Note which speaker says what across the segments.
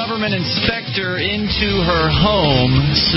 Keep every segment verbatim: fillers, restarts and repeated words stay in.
Speaker 1: government inspector into her home,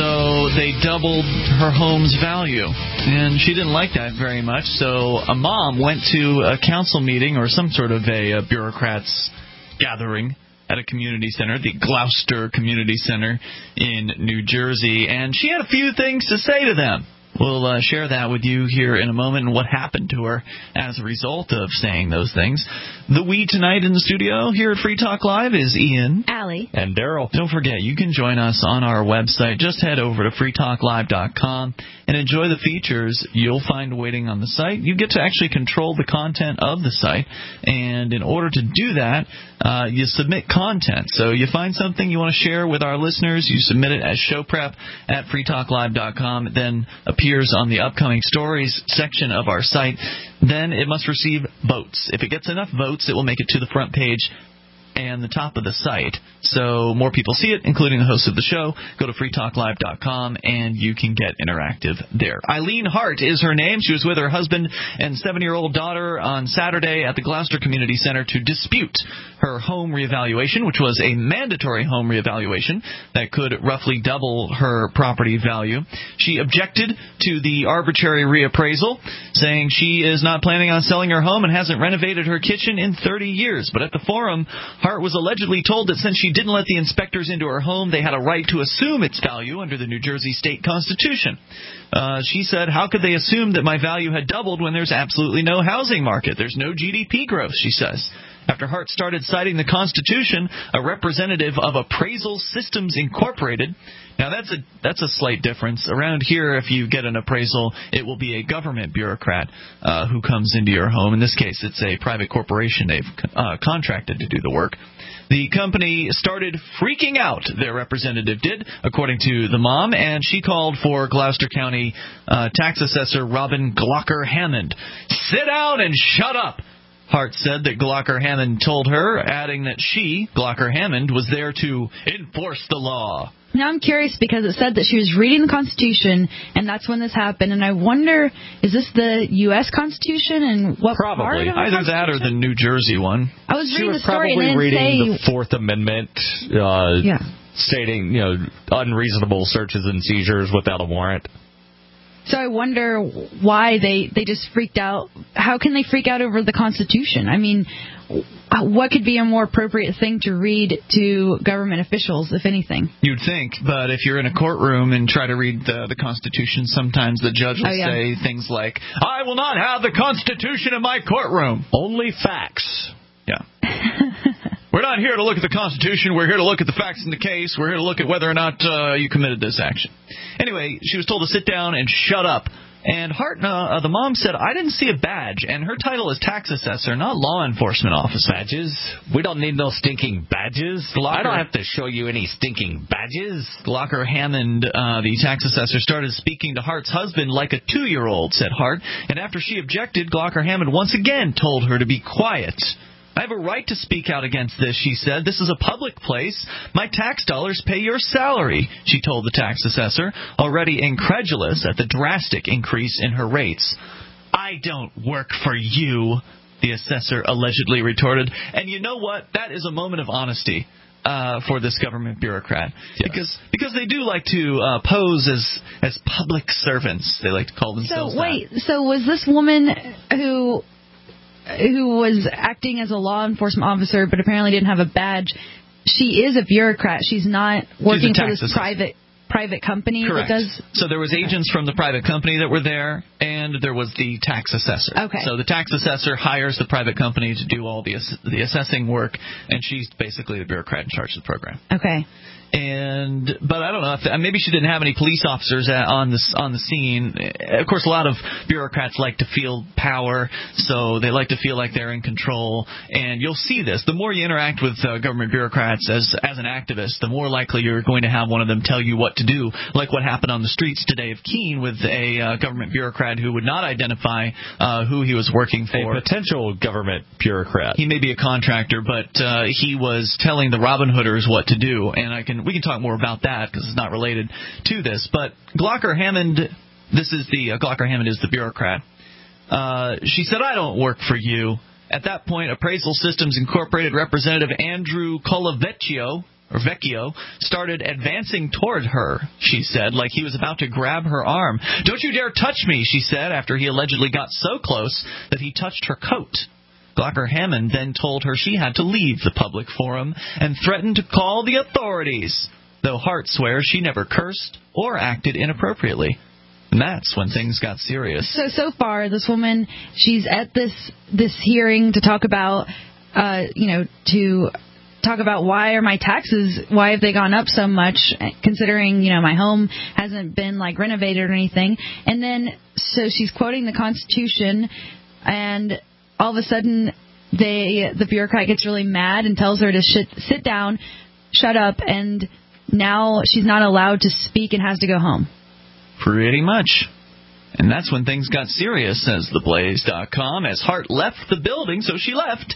Speaker 1: so they doubled her home's value. And she didn't like that very much, so a mom went to a council meeting or some sort of a, a bureaucrats gathering at a community center, the Gloucester Community Center in New Jersey, and she had a few things to say to them. We'll uh, share that with you here in a moment and what happened to her as a result of saying those things. The we tonight in the studio here at Free Talk Live is Ian,
Speaker 2: Allie,
Speaker 3: and Daryl.
Speaker 1: Don't forget, you can join us on our website. Just head over to free talk live dot com and enjoy the features you'll find waiting on the site. You get to actually control the content of the site, and in order to do that, uh, you submit content. So you find something you want to share with our listeners, you submit it as show prep at free talk live dot com. It then appears on the upcoming stories section of our site. Then it must receive votes. If it gets enough votes, it will make it to the front page and the top of the site. So more people see it, including the host of the show. Go to free talk live dot com and you can get interactive there. Eileen Hart is her name. She was with her husband and seven-year-old daughter on Saturday at the Gloucester Community Center to dispute her home reevaluation, which was a mandatory home reevaluation that could roughly double her property value. She objected to the arbitrary reappraisal, saying she is not planning on selling her home and hasn't renovated her kitchen in thirty years. But at the forum, Hart was allegedly told that since she didn't let the inspectors into her home, they had a right to assume its value under the New Jersey state constitution. Uh, she said, how could they assume that my value had doubled when there's absolutely no housing market? There's no G D P growth, she says. After Hart started citing the Constitution, a representative of Appraisal Systems Incorporated. Now, that's a that's a slight difference. Around here, if you get an appraisal, it will be a government bureaucrat uh, who comes into your home. In this case, it's a private corporation they've uh, contracted to do the work. The company started freaking out, their representative did, according to the mom, and she called for Gloucester County uh, tax assessor Robin Glocker Hammond. Sit down and shut up! Hart said that Glocker Hammond told her, adding that she, Glocker Hammond, was there to enforce the law.
Speaker 2: Now I'm curious because it said that she was reading the Constitution, and that's when this happened. And I wonder, is this the U S Constitution, and what
Speaker 3: Probably.
Speaker 2: part of the
Speaker 1: Either that or the New Jersey one.
Speaker 2: I was
Speaker 3: she
Speaker 2: reading
Speaker 3: was
Speaker 2: the story
Speaker 3: probably
Speaker 2: and it didn't
Speaker 3: reading
Speaker 2: say...
Speaker 3: the Fourth Amendment, uh,
Speaker 2: yeah.
Speaker 3: stating, you know, unreasonable searches and seizures without a warrant.
Speaker 2: So I wonder why they, they just freaked out. How can they freak out over the Constitution? I mean, what could be a more appropriate thing to read to government officials, if anything?
Speaker 1: You'd think, but if you're in a courtroom and try to read the, the Constitution, sometimes the judge will
Speaker 2: oh, yeah.
Speaker 1: say things like, I will not have the Constitution in my courtroom.
Speaker 3: Only facts.
Speaker 1: Yeah. We're not here to look at the Constitution. We're here to look at the facts in the case. We're here to look at whether or not uh, you committed this action. Anyway, she was told to sit down and shut up. And Hart, uh, the mom said, I didn't see a badge, and her title is tax assessor, not law enforcement officer.
Speaker 3: Badges? We don't need no stinking badges. Glocker, I don't have to show you any stinking badges.
Speaker 1: Glocker Hammond, uh, the tax assessor, started speaking to Hart's husband like a two-year-old, said Hart. And after she objected, Glocker Hammond once again told her to be quiet. I have a right to speak out against this, she said. This is a public place. My tax dollars pay your salary, she told the tax assessor, already incredulous at the drastic increase in her rates. I don't work for you, the assessor allegedly retorted. And you know what? That is a moment of honesty uh, for this government bureaucrat. Yeah. Because because they do like to uh, pose as, as public servants. They like to call themselves
Speaker 2: So, wait,
Speaker 1: that.
Speaker 2: so was this woman who... who was acting as a law enforcement officer but apparently didn't have a badge, she is a bureaucrat. She's not working
Speaker 1: She's
Speaker 2: for this
Speaker 1: assessor.
Speaker 2: private private company
Speaker 1: Correct.
Speaker 2: that does...
Speaker 1: So there was agents from the private company that were there, and there was the tax assessor.
Speaker 2: Okay.
Speaker 1: So the tax assessor hires the private company to do all the ass- the assessing work, and she's basically the bureaucrat in charge of the program.
Speaker 2: Okay.
Speaker 1: And but I don't know if maybe she didn't have any police officers at, on the on the scene. Of course, a lot of bureaucrats like to feel power, so they like to feel like they're in control. And you'll see this: the more you interact with uh, government bureaucrats as as an activist, the more likely you're going to have one of them tell you what to do. Like what happened on the streets today of Keene with a uh, government bureaucrat who would not identify uh, who he was working for.
Speaker 3: A potential government bureaucrat.
Speaker 1: He may be a contractor, but uh, he was telling the Robin Hooders what to do, and I can. We can talk more about that because it's not related to this. But Glocker Hammond, this is the uh, Glocker Hammond is the bureaucrat. Uh, she said, I don't work for you. At that point, Appraisal Systems Incorporated representative Andrew Colavecchio, or Vecchio, started advancing toward her, she said, like he was about to grab her arm. "Don't you dare touch me," she said, after he allegedly got so close that he touched her coat. Glocker Hammond then told her she had to leave the public forum and threatened to call the authorities, though Hart swears she never cursed or acted inappropriately. And that's when things got serious.
Speaker 2: So, so far, this woman, she's at this this hearing to talk about, uh, you know, to talk about why are my taxes, why have they gone up so much, considering, you know, my home hasn't been, like, renovated or anything. And then, so she's quoting the Constitution, and all of a sudden, they the bureaucrat gets really mad and tells her to shit, sit down, shut up, and now she's not allowed to speak and has to go home.
Speaker 1: Pretty much. And that's when things got serious, says the blaze dot com, as Hart left the building, so she left.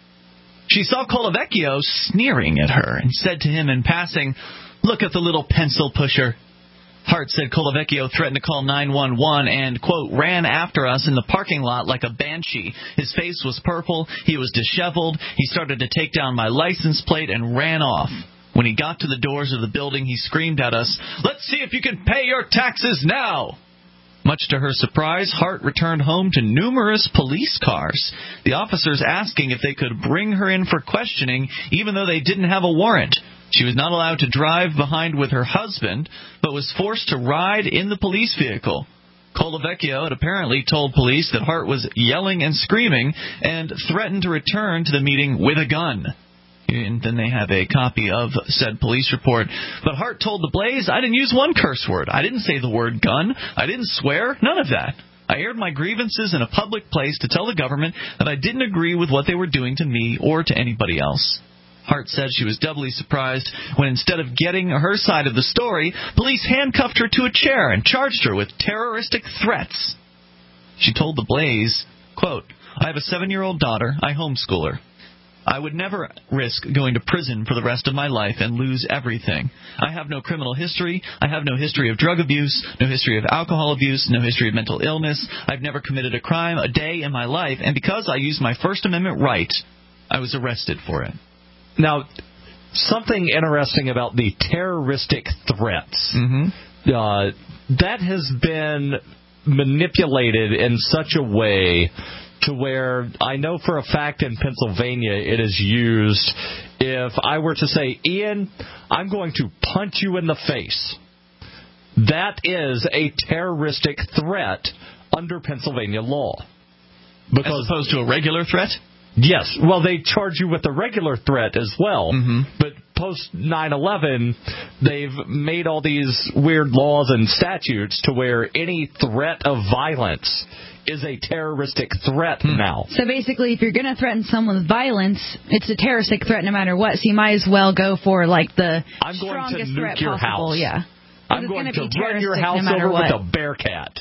Speaker 1: She saw Colavecchio sneering at her and said to him in passing, "Look at the little pencil pusher." Hart said Colavecchio threatened to call nine one one and, quote, ran after us in the parking lot like a banshee. His face was purple. He was disheveled. He started to take down my license plate and ran off. When he got to the doors of the building, he screamed at us, "Let's see if you can pay your taxes now." Much to her surprise, Hart returned home to numerous police cars, the officers asking if they could bring her in for questioning, even though they didn't have a warrant. She was not allowed to drive behind with her husband, but was forced to ride in the police vehicle. Colavecchio had apparently told police that Hart was yelling and screaming and threatened to return to the meeting with a gun. And then they have a copy of said police report. But Hart told the Blaze, "I didn't use one curse word. I didn't say the word gun. I didn't swear. None of that. I aired my grievances in a public place to tell the government that I didn't agree with what they were doing to me or to anybody else." Hart said she was doubly surprised when, instead of getting her side of the story, police handcuffed her to a chair and charged her with terroristic threats. She told the Blaze, quote, "I have a seven-year-old daughter. I homeschool her. I would never risk going to prison for the rest of my life and lose everything. I have no criminal history. I have no history of drug abuse, no history of alcohol abuse, no history of mental illness. I've never committed a crime a day in my life, and because I used my First Amendment right, I was arrested for it."
Speaker 4: Now, something interesting about the terroristic threats. Mm-hmm. Uh, that has been manipulated in such a way to where I know for a fact in Pennsylvania it is used if I were to say, "Ian, I'm going to punch you in the face." That is a terroristic threat under Pennsylvania law.
Speaker 1: Because, as opposed to a regular threat?
Speaker 4: Yes. Well, they charge you with a regular threat as well.
Speaker 1: Mm-hmm.
Speaker 4: But post nine eleven, they've made all these weird laws and statutes to where any threat of violence is a terroristic threat hmm. now.
Speaker 2: So basically, if you're going to threaten someone with violence, it's a terroristic threat no matter what. So you might as well go for, like, the
Speaker 4: I'm
Speaker 2: strongest
Speaker 4: going to
Speaker 2: threat
Speaker 4: nuke your
Speaker 2: possible.
Speaker 4: house.
Speaker 2: Yeah.
Speaker 4: I'm going to run your house no over what. with a Bearcat.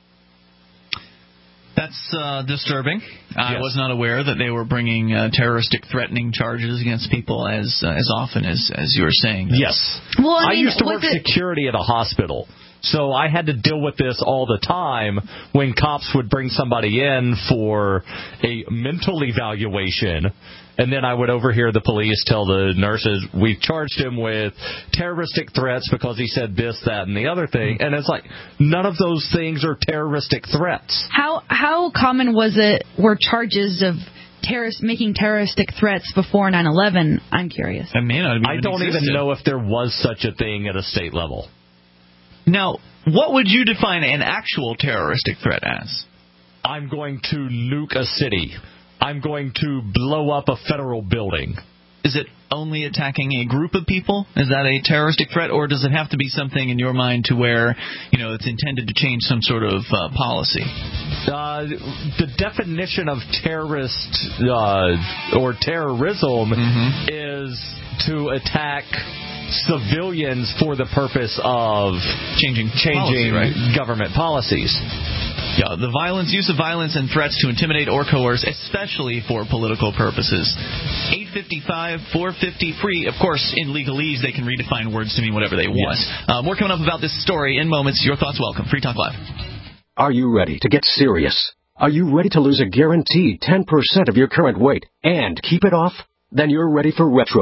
Speaker 1: That's uh, disturbing. I
Speaker 4: yes.
Speaker 1: was not aware that they were bringing uh, terroristic threatening charges against people as uh, as often as, as you were saying. That.
Speaker 4: Yes.
Speaker 2: Well, I,
Speaker 4: I
Speaker 2: mean,
Speaker 4: used to work
Speaker 2: it...
Speaker 4: security at a hospital, so I had to deal with this all the time when cops would bring somebody in for a mental evaluation. And then I would overhear the police tell the nurses, "We've charged him with terroristic threats because he said this, that, and the other thing." And it's like, none of those things are terroristic threats.
Speaker 2: How how common was it, were charges of terrorist making terroristic threats before nine eleven? I'm curious.
Speaker 1: I mean,
Speaker 4: I don't existed. even know if there was such a thing at a state level.
Speaker 1: Now, what would you define an actual terroristic threat as?
Speaker 4: I'm going to nuke a city. I'm going to blow up a federal building.
Speaker 1: Is it only attacking a group of people? Is that a terroristic threat, or does it have to be something in your mind to where, you know, it's intended to change some sort of uh, policy?
Speaker 4: Uh, the definition of terrorist uh, or terrorism mm-hmm. is to attack civilians for the purpose of
Speaker 1: changing
Speaker 4: changing
Speaker 1: policy, right?
Speaker 4: government policies.
Speaker 1: Yeah, the violence, use of violence and threats to intimidate or coerce, especially for political purposes. eight fifty-five, four fifty, free. Of course, in legalese, they can redefine words to mean whatever they want.
Speaker 4: Yes.
Speaker 1: Uh, more coming up about this story in moments. Your thoughts welcome. Free Talk Live.
Speaker 5: Are you ready to get serious? Are you ready to lose a guaranteed ten percent of your current weight and keep it off? Then you're ready for Retrofit.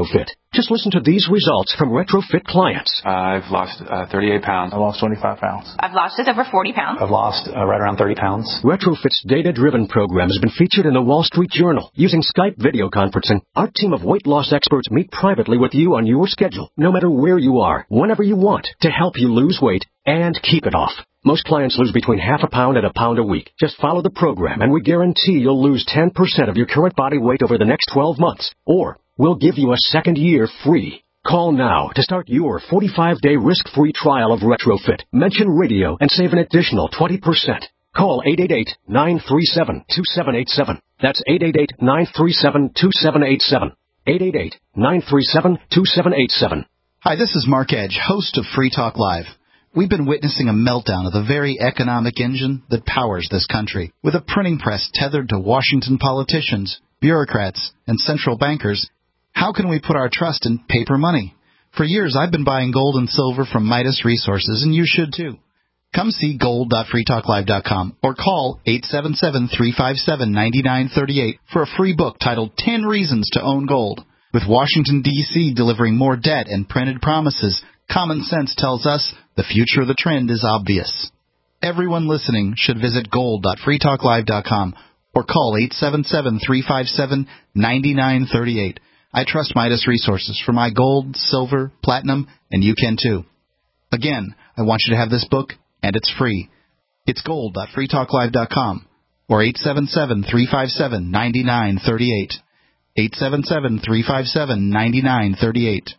Speaker 5: Just listen to these results from Retrofit clients.
Speaker 6: Uh, I've lost uh, thirty-eight pounds.
Speaker 7: I lost twenty-five pounds.
Speaker 8: I've lost just over forty pounds.
Speaker 7: I've lost uh, right around thirty pounds.
Speaker 5: Retrofit's data-driven program has been featured in the Wall Street Journal. Using Skype video conferencing, our team of weight loss experts meet privately with you on your schedule, no matter where you are, whenever you want, to help you lose weight and keep it off. Most clients lose between half a pound and a pound a week. Just follow the program, and we guarantee you'll lose ten percent of your current body weight over the next twelve months. Or we'll give you a second year free. Call now to start your forty-five day risk-free trial of Retrofit. Mention radio and save an additional twenty percent. Call eight eight eight, nine three seven, two seven eight seven. That's eight eight eight, nine three seven, two seven eight seven. eight eight eight, nine three seven, two seven eight seven.
Speaker 9: Hi, this is Mark Edge, host of Free Talk Live. We've been witnessing a meltdown of the very economic engine that powers this country. With a printing press tethered to Washington politicians, bureaucrats, and central bankers, how can we put our trust in paper money? For years, I've been buying gold and silver from Midas Resources, and you should too. Come see gold dot free talk live dot com or call eight seven seven, three five seven, nine nine three eight for a free book titled ten Reasons to Own Gold. With Washington, D C delivering more debt and printed promises, common sense tells us the future of the trend is obvious. Everyone listening should visit gold dot free talk live dot com or call eight seven seven, three five seven, nine nine three eight. I trust Midas Resources for my gold, silver, platinum, and you can too. Again, I want you to have this book, and it's free. It's gold dot free talk live dot com or eight seven seven, three five seven, nine nine three eight. eight seven seven, three five seven, nine nine three eight.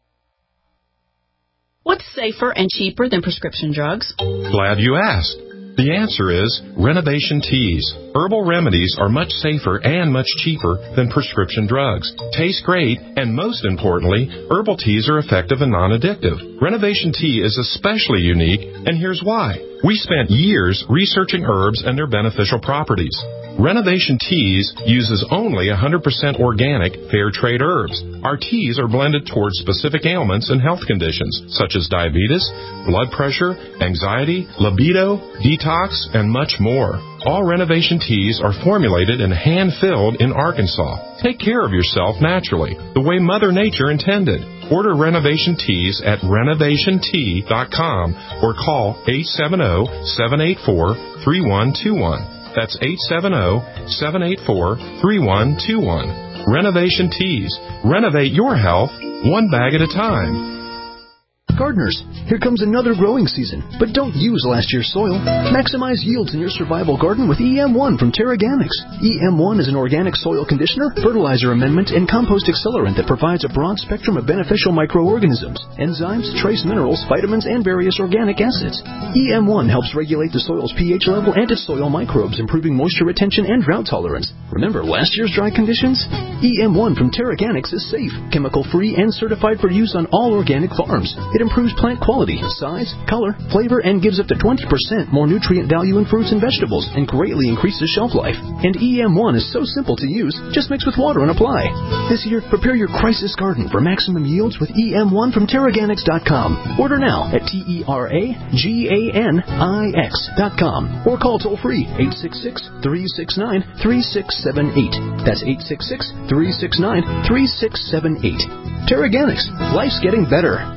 Speaker 10: What's safer and cheaper than prescription drugs?
Speaker 11: Glad you asked. The answer is Renovation Teas. Herbal remedies are much safer and much cheaper than prescription drugs. Taste great, and most importantly, herbal teas are effective and non-addictive. Renovation Tea is especially unique, and here's why. We spent years researching herbs and their beneficial properties. Renovation Teas uses only one hundred percent organic, fair trade herbs. Our teas are blended towards specific ailments and health conditions, such as diabetes, blood pressure, anxiety, libido, detox, and much more. All Renovation Teas are formulated and hand-filled in Arkansas. Take care of yourself naturally, the way Mother Nature intended. Order Renovation Teas at renovation tea dot com or call eight seven zero, seven eight four, three one two one. That's eight seven zero, seven eight four, three one two one. Renovation Teas. Renovate your health one bag at a time.
Speaker 12: Gardeners, here comes another growing season, but don't use last year's soil. Maximize yields in your survival garden with E M one from Terraganics. E M one is an organic soil conditioner, fertilizer amendment, and compost accelerant that provides a broad spectrum of beneficial microorganisms, enzymes, trace minerals, vitamins, and various organic acids. E M one helps regulate the soil's pH level and its soil microbes, improving moisture retention and drought tolerance. Remember last year's dry conditions? E M one from Terraganics is safe, chemical-free, and certified for use on all organic farms. It improves plant quality, size, color, flavor, and gives up to twenty percent more nutrient value in fruits and vegetables and greatly increases shelf life. And E M one is so simple to use, just mix with water and apply. This year, prepare your crisis garden for maximum yields with E M one from Terraganics dot com. Order now at T E R A G A N I X dot com or call toll-free eight six six, three six nine, three six seven eight. That's eight six six, three six nine, three six seven eight. Terraganics. Life's getting better.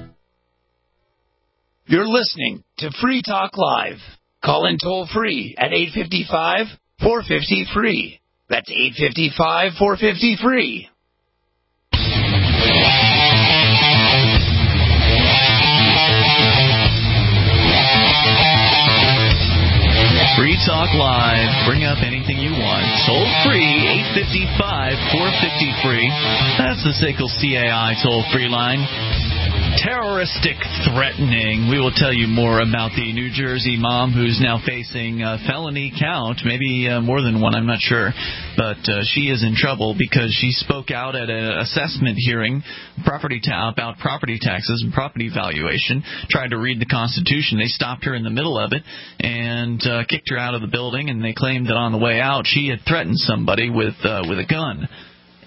Speaker 13: You're listening to Free Talk Live. Call in toll-free at eight five five, four five zero, free. That's eight five five, four five zero, free.
Speaker 1: Free Talk Live. Bring up anything you want. Toll-free, eight five five, four five zero, free. That's the S A C L C A I toll-free line. Terroristic threatening. We will tell you more about the New Jersey mom who's now facing a felony count, maybe uh, more than one, I'm not sure. But uh, she is in trouble because she spoke out at an assessment hearing property ta- about property taxes and property valuation, tried to read the Constitution. They stopped her in the middle of it and uh, kicked her out of the building, and they claimed that on the way out she had threatened somebody with uh, with a gun.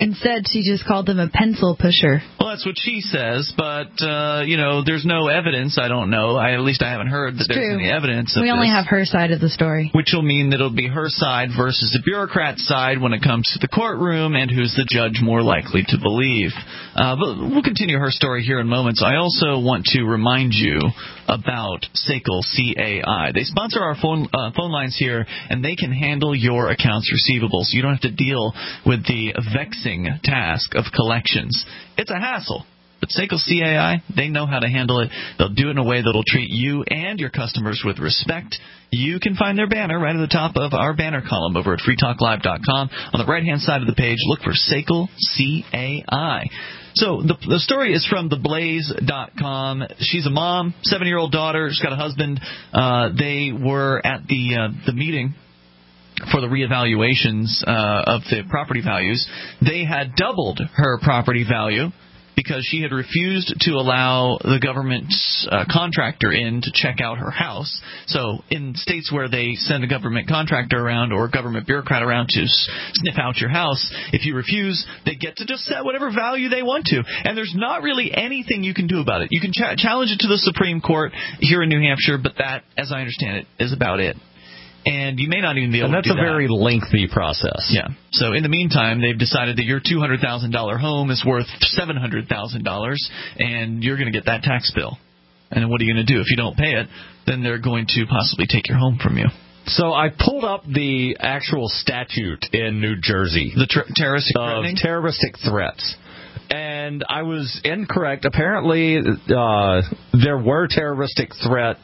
Speaker 2: Instead, she just called him a pencil pusher.
Speaker 1: Well, that's what she says, but, uh, you know, there's no evidence. I don't know. I, at least I haven't heard that
Speaker 2: It's
Speaker 1: there's
Speaker 2: true.
Speaker 1: any evidence of
Speaker 2: We only
Speaker 1: this,
Speaker 2: have her side of the story.
Speaker 1: which will mean that it'll be her side versus the bureaucrat's side when it comes to the courtroom and who's the judge more likely to believe. Uh, but we'll continue her story here in moments. I also want to remind you about S A C L C A I. They sponsor our phone uh, phone lines here, and they can handle your accounts receivable, so you don't have to deal with the vexing task of collections. It's a hassle. But S A C L C A I, they know how to handle it. They'll do it in a way that'll treat you and your customers with respect. You can find their banner right at the top of our banner column over at free talk live dot com. On the right-hand side of the page, look for S A C L C A I. So the, the story is from the blaze dot com. She's a mom, seven-year-old daughter. She's got a husband. Uh, they were at the uh, the meeting for the reevaluations uh, of the property values. They had doubled her property value because she had refused to allow the government uh, contractor in to check out her house. So in states where they send a government contractor around or a government bureaucrat around to s- sniff out your house, if you refuse, they get to just set whatever value they want to. And there's not really anything you can do about it. You can ch- challenge it to the Supreme Court here in New Hampshire, but that, as I understand it, is about it. And you may not even be able
Speaker 4: and
Speaker 1: to do that.
Speaker 4: And that's a very lengthy process.
Speaker 1: Yeah. So in the meantime, they've decided that your two hundred thousand dollars home is worth seven hundred thousand dollars, and you're going to get that tax bill. And then what are you going to do? If you don't pay it, then they're going to possibly take your home from you.
Speaker 4: So I pulled up the actual statute in New Jersey.
Speaker 1: The ter- terroristic
Speaker 4: of
Speaker 1: threatening?
Speaker 4: terroristic threats. And I was incorrect. Apparently, uh, there were terroristic threat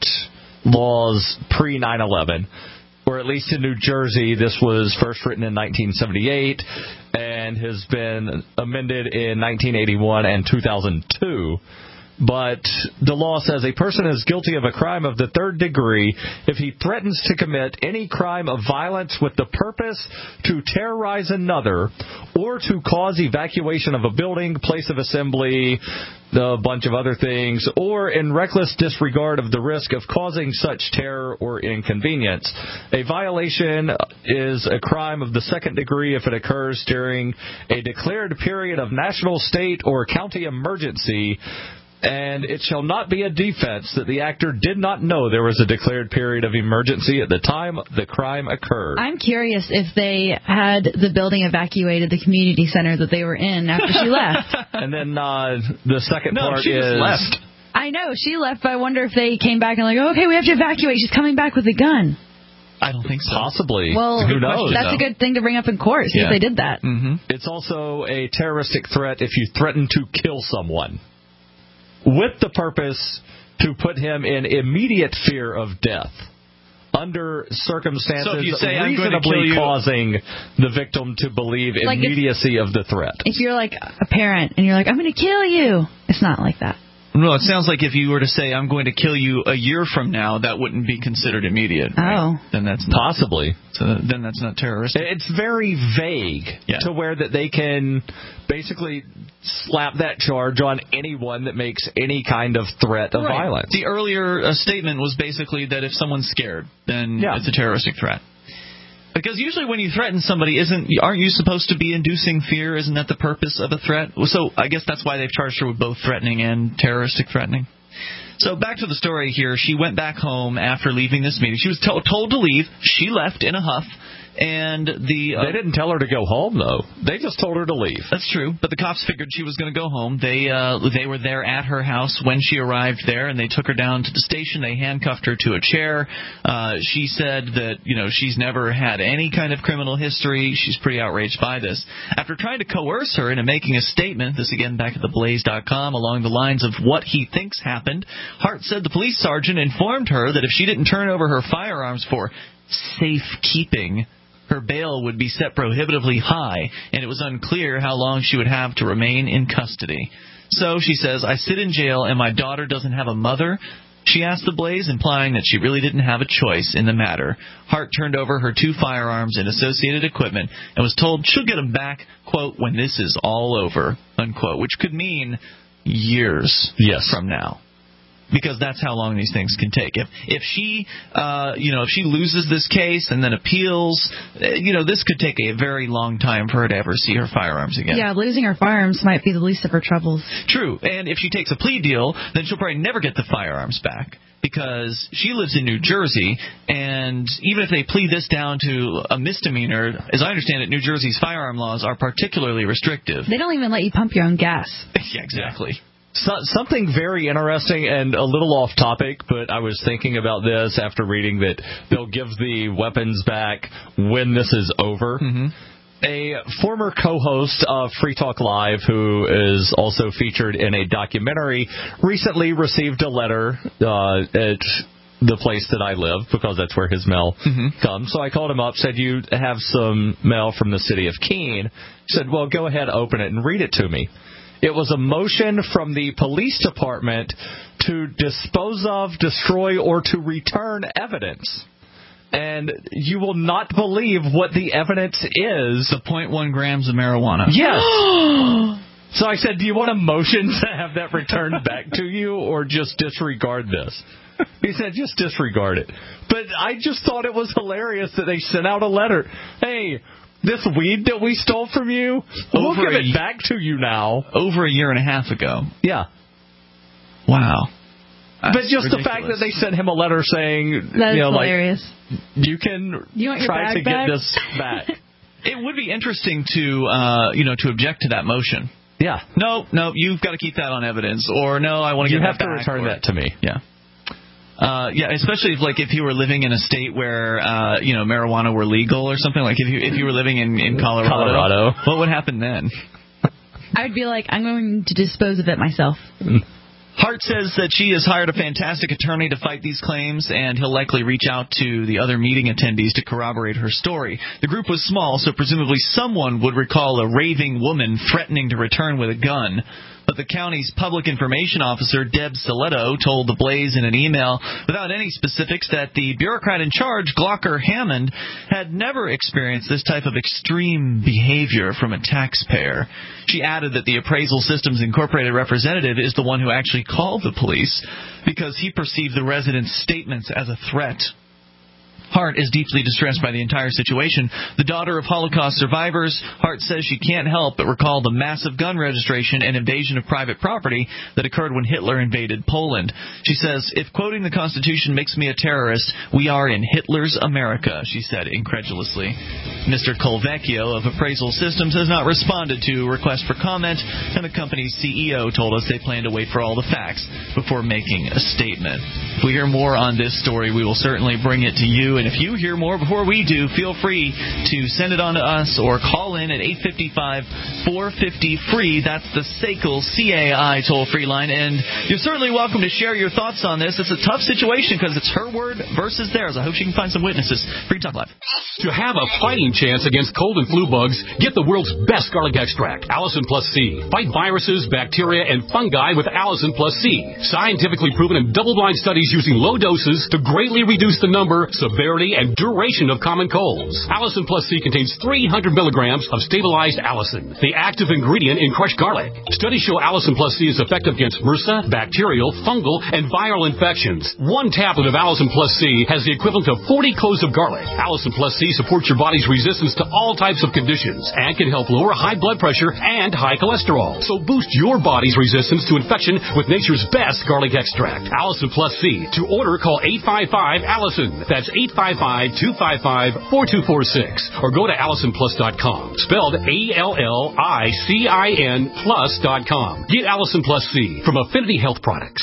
Speaker 4: laws pre nine eleven. Or at least in New Jersey, this was first written in nineteen seventy-eight and has been amended in nineteen eighty-one and two thousand two. But the law says a person is guilty of a crime of the third degree if he threatens to commit any crime of violence with the purpose to terrorize another or to cause evacuation of a building, place of assembly, a bunch of other things, or in reckless disregard of the risk of causing such terror or inconvenience. A violation is a crime of the second degree if it occurs during a declared period of national, state, or county emergency, and it shall not be a defense that the actor did not know there was a declared period of emergency at the time the crime occurred.
Speaker 2: I'm curious if they had the building evacuated, the community center that they were in after she left.
Speaker 4: And then uh, the second
Speaker 1: no,
Speaker 4: part
Speaker 1: she
Speaker 4: is...
Speaker 1: just left.
Speaker 2: I know, she left, but I wonder if they came back and like, okay, we have to evacuate. She's coming back with a gun.
Speaker 1: I don't think so.
Speaker 4: Possibly.
Speaker 2: Well,
Speaker 4: who knows?
Speaker 2: That's a good thing to bring up in court, see
Speaker 1: yeah.
Speaker 2: if they did that.
Speaker 1: Mm-hmm.
Speaker 4: It's also a terroristic threat if you threaten to kill someone with the purpose to put him in immediate fear of death under circumstances
Speaker 1: so if you say,
Speaker 4: reasonably causing the victim to believe
Speaker 2: like
Speaker 4: immediacy
Speaker 2: if,
Speaker 4: of the threat.
Speaker 2: If you're like a parent and you're like, I'm going to kill you, it's not like that.
Speaker 1: No, it sounds like if you were to say, I'm going to kill you a year from now, that wouldn't be considered immediate. Right?
Speaker 2: Oh.
Speaker 1: Then that's not,
Speaker 4: Possibly.
Speaker 1: So then that's not terroristic.
Speaker 4: It's very vague
Speaker 1: yeah.
Speaker 4: to where that they can basically slap that charge on anyone that makes any kind of threat of
Speaker 1: right.
Speaker 4: violence.
Speaker 1: The earlier uh, statement was basically that if someone's scared, then
Speaker 4: yeah.
Speaker 1: it's a terroristic threat. Because usually when you threaten somebody, isn't aren't you supposed to be inducing fear? Isn't that the purpose of a threat? So I guess that's why they've charged her with both threatening and terroristic threatening. So back to the story here. She went back home after leaving this meeting. She was to- told to leave. She left in a huff. And the uh,
Speaker 4: They didn't tell her to go home, though. They just told her to leave.
Speaker 1: That's true. But the cops figured she was going to go home. They uh, they were there at her house when she arrived there, and they took her down to the station. They handcuffed her to a chair. Uh, she said that, you know, she's never had any kind of criminal history. She's pretty outraged by this. After trying to coerce her into making a statement, this again back at the blaze dot com, along the lines of what he thinks happened, Hart said the police sergeant informed her that if she didn't turn over her firearms for safekeeping, her bail would be set prohibitively high, and it was unclear how long she would have to remain in custody. So she says, I sit in jail and my daughter doesn't have a mother. She asked the Blaze, implying that she really didn't have a choice in the matter. Hart turned over her two firearms and associated equipment and was told she'll get them back, quote, when this is all over, unquote, which could mean years
Speaker 4: yes.
Speaker 1: from now. because that's how long these things can take. If if she, uh, you know, if she loses this case and then appeals, uh, you know, this could take a very long time for her to ever see her firearms again.
Speaker 2: Yeah, losing her firearms might be the least of her troubles.
Speaker 1: True, and if she takes a plea deal, then she'll probably never get the firearms back because she lives in New Jersey, and even if they plead this down to a misdemeanor, as I understand it, New Jersey's firearm laws are particularly restrictive.
Speaker 2: They don't even let you pump your own gas.
Speaker 1: Yeah, exactly.
Speaker 4: So, something very interesting and a little off topic, but I was thinking about this after reading that they'll give the weapons back when this is over.
Speaker 1: Mm-hmm.
Speaker 4: A former co-host of Free Talk Live, who is also featured in a documentary, recently received a letter uh, at the place that I live, because that's where his mail
Speaker 1: mm-hmm.
Speaker 4: comes. So I called him up, said, you have some mail from the city of Keene. He said, well, go ahead, open it, and read it to me. It was a motion from the police department to dispose of, destroy, or to return evidence. And you will not believe what the evidence is.
Speaker 1: The zero point one grams of marijuana.
Speaker 4: Yes. So I said, do you want a motion to have that returned back to you, or just disregard this? He said, just disregard it. But I just thought it was hilarious that they sent out a letter. Hey, this weed that we stole from you, we'll give it back to you now.
Speaker 1: Over a year and a half ago.
Speaker 4: Yeah.
Speaker 1: Wow. That's
Speaker 4: but just
Speaker 1: ridiculous.
Speaker 4: The fact that they sent him a letter saying,
Speaker 2: that
Speaker 4: you know,
Speaker 2: hilarious.
Speaker 4: like, you can
Speaker 2: you want
Speaker 4: try to
Speaker 2: back?
Speaker 4: get this back.
Speaker 1: It would be interesting to, uh, you know, to object to that motion.
Speaker 4: Yeah.
Speaker 1: No, no, you've got to keep that on evidence. Or no, I want to
Speaker 4: get
Speaker 1: that
Speaker 4: back. You have to return
Speaker 1: or,
Speaker 4: that to me.
Speaker 1: Yeah. Uh, yeah, especially if, like, if you were living in a state where, uh, you know, marijuana were legal or something. Like, if you if you were living in, in Colorado,
Speaker 4: Colorado,
Speaker 1: what would happen then?
Speaker 2: I would be like, I'm going to dispose of it myself.
Speaker 1: Hart says that she has hired a fantastic attorney to fight these claims, and he'll likely reach out to the other meeting attendees to corroborate her story. The group was small, so presumably someone would recall a raving woman threatening to return with a gun. But the county's public information officer, Deb Stiletto, told The Blaze in an email, without any specifics, that the bureaucrat in charge, Glocker Hammond, had never experienced this type of extreme behavior from a taxpayer. She added that the Appraisal Systems Incorporated representative is the one who actually called the police because he perceived the residents' statements as a threat. Hart is deeply distressed by the entire situation. The daughter of Holocaust survivors, Hart says she can't help but recall the massive gun registration and invasion of private property that occurred when Hitler invaded Poland. She says, if quoting the Constitution makes me a terrorist, we are in Hitler's America, she said incredulously. Mister Colvecchio of Appraisal Systems has not responded to a request for comment, and the company's C E O told us they plan to wait for all the facts before making a statement. If we hear more on this story, we will certainly bring it to you. And if you hear more before we do, feel free to send it on to us or call in at eight five five, four five zero, free. That's the S A C L C A I toll-free line. And you're certainly welcome to share your thoughts on this. It's a tough situation because it's her word versus theirs. I hope she can find some witnesses. Free Talk Live.
Speaker 8: To have a fighting chance against cold and flu bugs, get the world's best garlic extract, Allison Plus C. Fight viruses, bacteria, and fungi with Allison Plus C. Scientifically proven in double-blind studies using low doses to greatly reduce the number, severity, and duration of common colds. Allison Plus C contains three hundred milligrams of stabilized allicin, the active ingredient in crushed garlic. Studies show Allison Plus C is effective against MRSA, bacterial, fungal, and viral infections. One tablet of Allison Plus C has the equivalent of forty cloves of garlic. Allison Plus C supports your body's resistance to all types of conditions and can help lower high blood pressure and high cholesterol. So boost your body's resistance to infection with nature's best garlic extract, Allison Plus C. To order, call eight five five, Allison. That's eight five five, two five five, four two four six. Or go to allison plus dot com. Spelled A L L I C I N plus dot com. Get Allison Plus C from Affinity Health Products.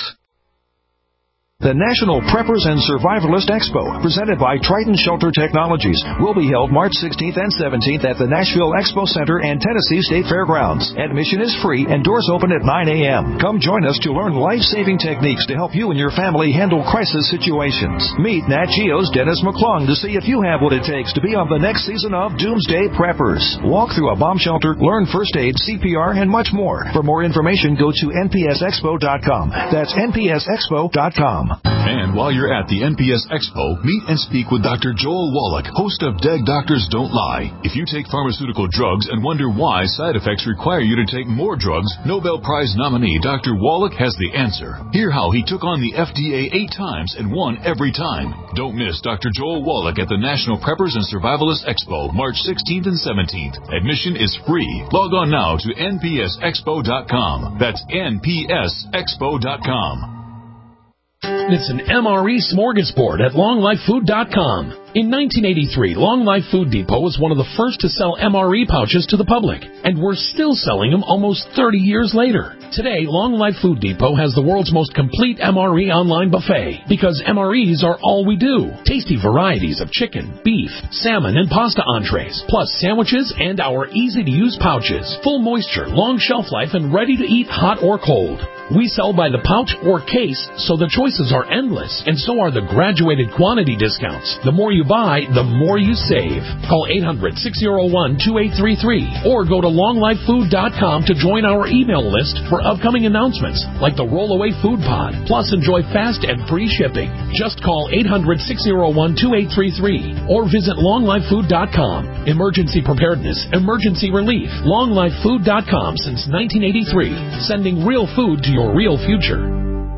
Speaker 14: The National Preppers and Survivalist Expo, presented by Triton Shelter Technologies, will be held March sixteenth and seventeenth at the Nashville Expo Center and Tennessee State Fairgrounds. Admission is free and doors open at nine a.m. Come join us to learn life-saving techniques to help you and your family handle crisis situations. Meet Nat Geo's Dennis McClung to see if you have what it takes to be on the next season of Doomsday Preppers. Walk through a bomb shelter, learn first aid, C P R, and much more. For more information, go to N P S expo dot com. That's N P S expo dot com.
Speaker 15: And while you're at the N P S Expo, meet and speak with Doctor Joel Wallach, host of Deg Doctors Don't Lie. If you take pharmaceutical drugs and wonder why side effects require you to take more drugs, Nobel Prize nominee Doctor Wallach has the answer. Hear how he took on the F D A eight times and won every time. Don't miss Doctor Joel Wallach at the National Preppers and Survivalists Expo, March sixteenth and seventeenth. Admission is free. Log on now to N P S expo dot com. That's N P S expo dot com.
Speaker 8: It's an M R E smorgasbord at long life food dot com. In nineteen eighty-three, Long Life Food Depot was one of the first to sell M R E pouches to the public, and we're still selling them almost thirty years later. Today, Long Life Food Depot has the world's most complete M R E online buffet, because M R Es are all we do. Tasty varieties of chicken, beef, salmon, and pasta entrees, plus sandwiches and our easy-to-use pouches. Full moisture, long shelf life, and ready to eat hot or cold. We sell by the pouch or case, so the choices are endless, and so are the graduated quantity discounts. The more you buy, the more you save. Call eight hundred, six oh one, two eight three three or go to long life food dot com to join our email list for upcoming announcements like the Rollaway Food Pod. Plus, enjoy fast and free shipping. Just call eight hundred, six oh one, two eight three three or visit long life food dot com. Emergency preparedness, emergency relief. long life food dot com since nineteen eighty-three. Sending real food to your real future.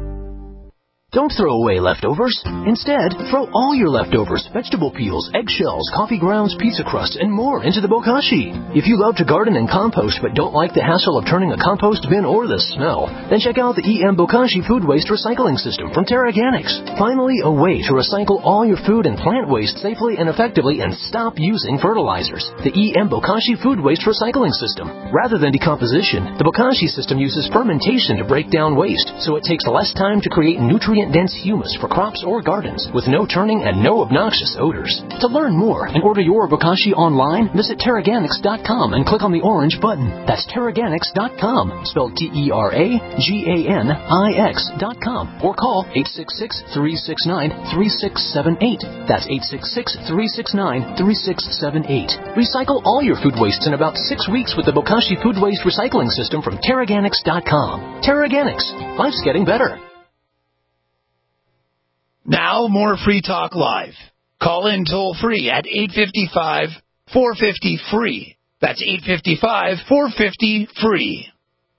Speaker 12: Don't throw away leftovers. Instead, throw all your leftovers, vegetable peels, eggshells, coffee grounds, pizza crusts, and more into the bokashi. If you love to garden and compost but don't like the hassle of turning a compost bin or the smell, then check out the E M Bokashi Food Waste Recycling System from Terraganics. Finally, a way to recycle all your food and plant waste safely and effectively and stop using fertilizers. The E M Bokashi Food Waste Recycling System. Rather than decomposition, the Bokashi system uses fermentation to break down waste, so it takes less time to create nutrient dense humus for crops or gardens with no turning and no obnoxious odors. To learn more and order your bokashi online, visit Terraganics dot com and click on the orange button. That's Terraganics dot com, spelled T E R A G A N I X dot com, or call eight six six, three six nine, three six seven eight. That's eight six six, three six nine, three six seven eight. Recycle all your food wastes in about six weeks with the Bokashi Food Waste Recycling System from Terraganics dot com. Terraganics. Life's getting better.
Speaker 13: Now, more Free Talk Live. Call in toll-free at eight five five, four five zero, free. That's eight five five, four five zero, free.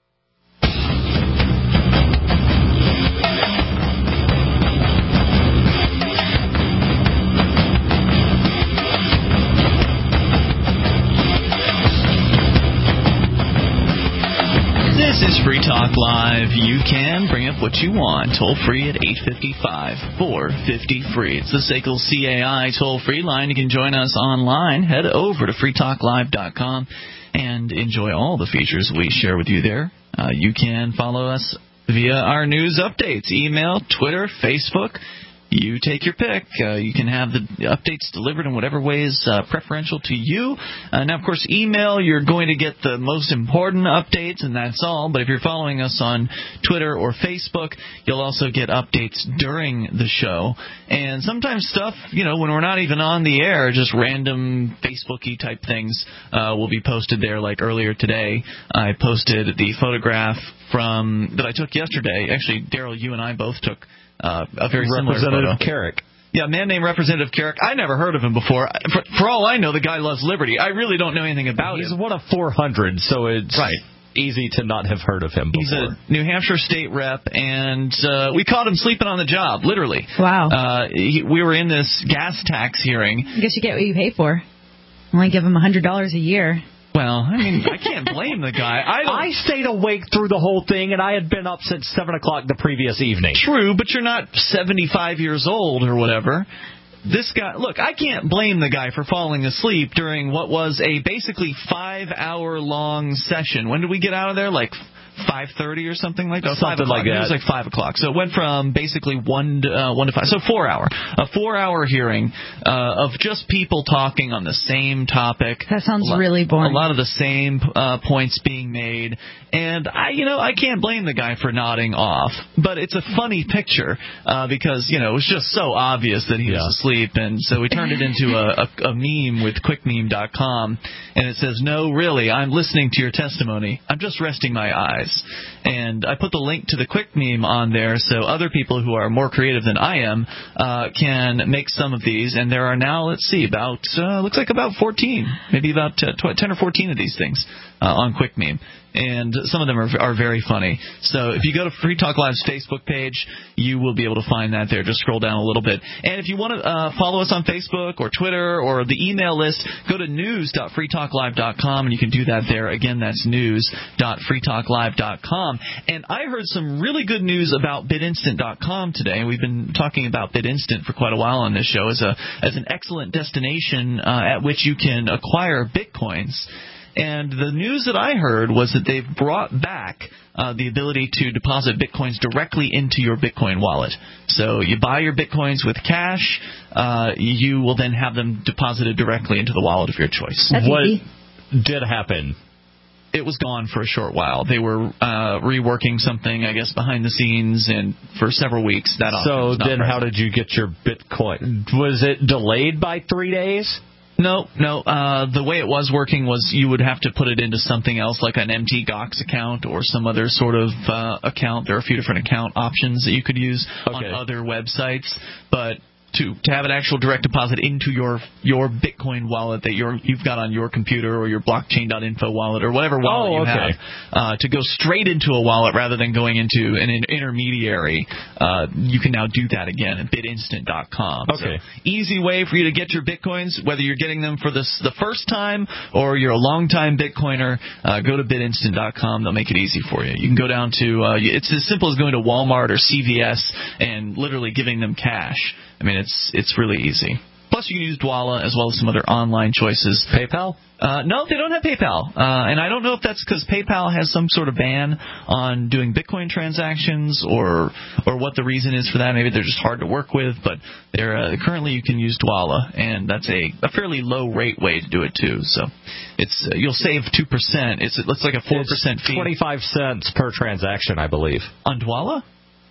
Speaker 1: This is Free Talk Live. You can bring up what you want. Toll free at eight five five, four five zero, free. It's the S A C L C A I toll free line. You can join us online. Head over to free talk live dot com and enjoy all the features we share with you there. Uh, you can follow us via our news updates, email, Twitter, Facebook. You take your pick. Uh, you can have the updates delivered in whatever way is uh, preferential to you. Uh, now, of course, email, you're going to get the most important updates, and that's all. But if you're following us on Twitter or Facebook, you'll also get updates during the show. And sometimes stuff, you know, when we're not even on the air, just random Facebook-y type things uh, will be posted there. Like earlier today, I posted the photograph from that I took yesterday. Actually, Daryl, you and I both took Uh, a very similar photo.
Speaker 4: Representative Carrick.
Speaker 1: Yeah, a man named Representative Carrick. I never heard of him before. For, for all I know, the guy loves liberty. I really don't know anything about
Speaker 4: He's
Speaker 1: him.
Speaker 4: He's one of four hundred, so it's
Speaker 1: right.
Speaker 4: easy to not have heard of him before.
Speaker 1: He's a New Hampshire state rep, and uh, we caught him sleeping on the job, literally.
Speaker 2: Wow.
Speaker 1: Uh, he, we were in this gas tax hearing.
Speaker 2: I guess you get what you pay for. Only give him one hundred dollars a year.
Speaker 1: Well, I mean, I can't blame the guy. I, don't...
Speaker 4: I stayed awake through the whole thing, and I had been up since seven o'clock the previous evening.
Speaker 1: True, but you're not seventy-five years old or whatever. This guy, look, I can't blame the guy for falling asleep during what was a basically five-hour-long session. When did we get out of there? Like five thirty or something like that?
Speaker 4: Something like that.
Speaker 1: It was like five o'clock. So it went from basically one to, uh, one to five. So four hour. A four-hour hearing uh, of just people talking on the same topic.
Speaker 2: That sounds
Speaker 1: lot,
Speaker 2: really boring.
Speaker 1: A lot of the same uh, points being made. And, I, you know, I can't blame the guy for nodding off. But it's a funny picture uh, because, you know, it was just so obvious that he yeah. was asleep. And so we turned it into a, a, a meme with quick meme dot com. And it says, "No, really, I'm listening to your testimony. I'm just resting my eyes." And I put the link to the quick meme on there so other people who are more creative than I am uh, can make some of these. And there are now, let's see, about, uh, looks like about fourteen, maybe about uh, ten or fourteen of these things uh, on quick meme. And some of them are, are very funny. So if you go to Free Talk Live's Facebook page, you will be able to find that there. Just scroll down a little bit. And if you want to uh, follow us on Facebook or Twitter or the email list, go to news dot free talk live dot com, and you can do that there. Again, that's news dot free talk live dot com. And I heard some really good news about bit instant dot com today. We've been talking about BitInstant for quite a while on this show as a as an excellent destination uh, at which you can acquire Bitcoins. And the news that I heard was that they've brought back uh, the ability to deposit Bitcoins directly into your Bitcoin wallet. So you buy your Bitcoins with cash, uh, you will then have them deposited directly into the wallet of your choice.
Speaker 2: That's
Speaker 4: what
Speaker 2: easy.
Speaker 4: did happen?
Speaker 1: It was gone for a short while. They were uh, reworking something, I guess, behind the scenes, and for several weeks that option
Speaker 4: So
Speaker 1: was not
Speaker 4: then
Speaker 1: present.
Speaker 4: how did you get your Bitcoin? Was it delayed by three days?
Speaker 1: No, no. Uh, the way it was working was you would have to put it into something else, like an M T Gox account or some other sort of uh, account. There are a few different account options that you could use
Speaker 4: okay.
Speaker 1: on other websites, but to to have an actual direct deposit into your your Bitcoin wallet that you're you've got on your computer or your blockchain dot info wallet or whatever wallet
Speaker 4: oh,
Speaker 1: you
Speaker 4: okay.
Speaker 1: have, uh, to go straight into a wallet rather than going into an intermediary, uh, you can now do that again at bit instant dot com.
Speaker 4: Okay.
Speaker 1: So, easy way for you to get your Bitcoins, whether you're getting them for this the first time or you're a long-time Bitcoiner, uh, go to bit instant dot com. They'll make it easy for you. You can go down to, uh, it's as simple as going to Walmart or C V S and literally giving them cash. I mean, it's it's really easy. Plus, you can use Dwolla as well as some other online choices.
Speaker 4: PayPal?
Speaker 1: Uh, no, they don't have PayPal. Uh, and I don't know if that's because PayPal has some sort of ban on doing Bitcoin transactions or or what the reason is for that. Maybe they're just hard to work with. But they're, uh, currently you can use Dwolla, and that's a, a fairly low-rate way to do it, too. So it's uh, you'll save two percent. It's, it's like a four percent fee.
Speaker 4: twenty-five cents per transaction, I believe.
Speaker 1: On Dwolla?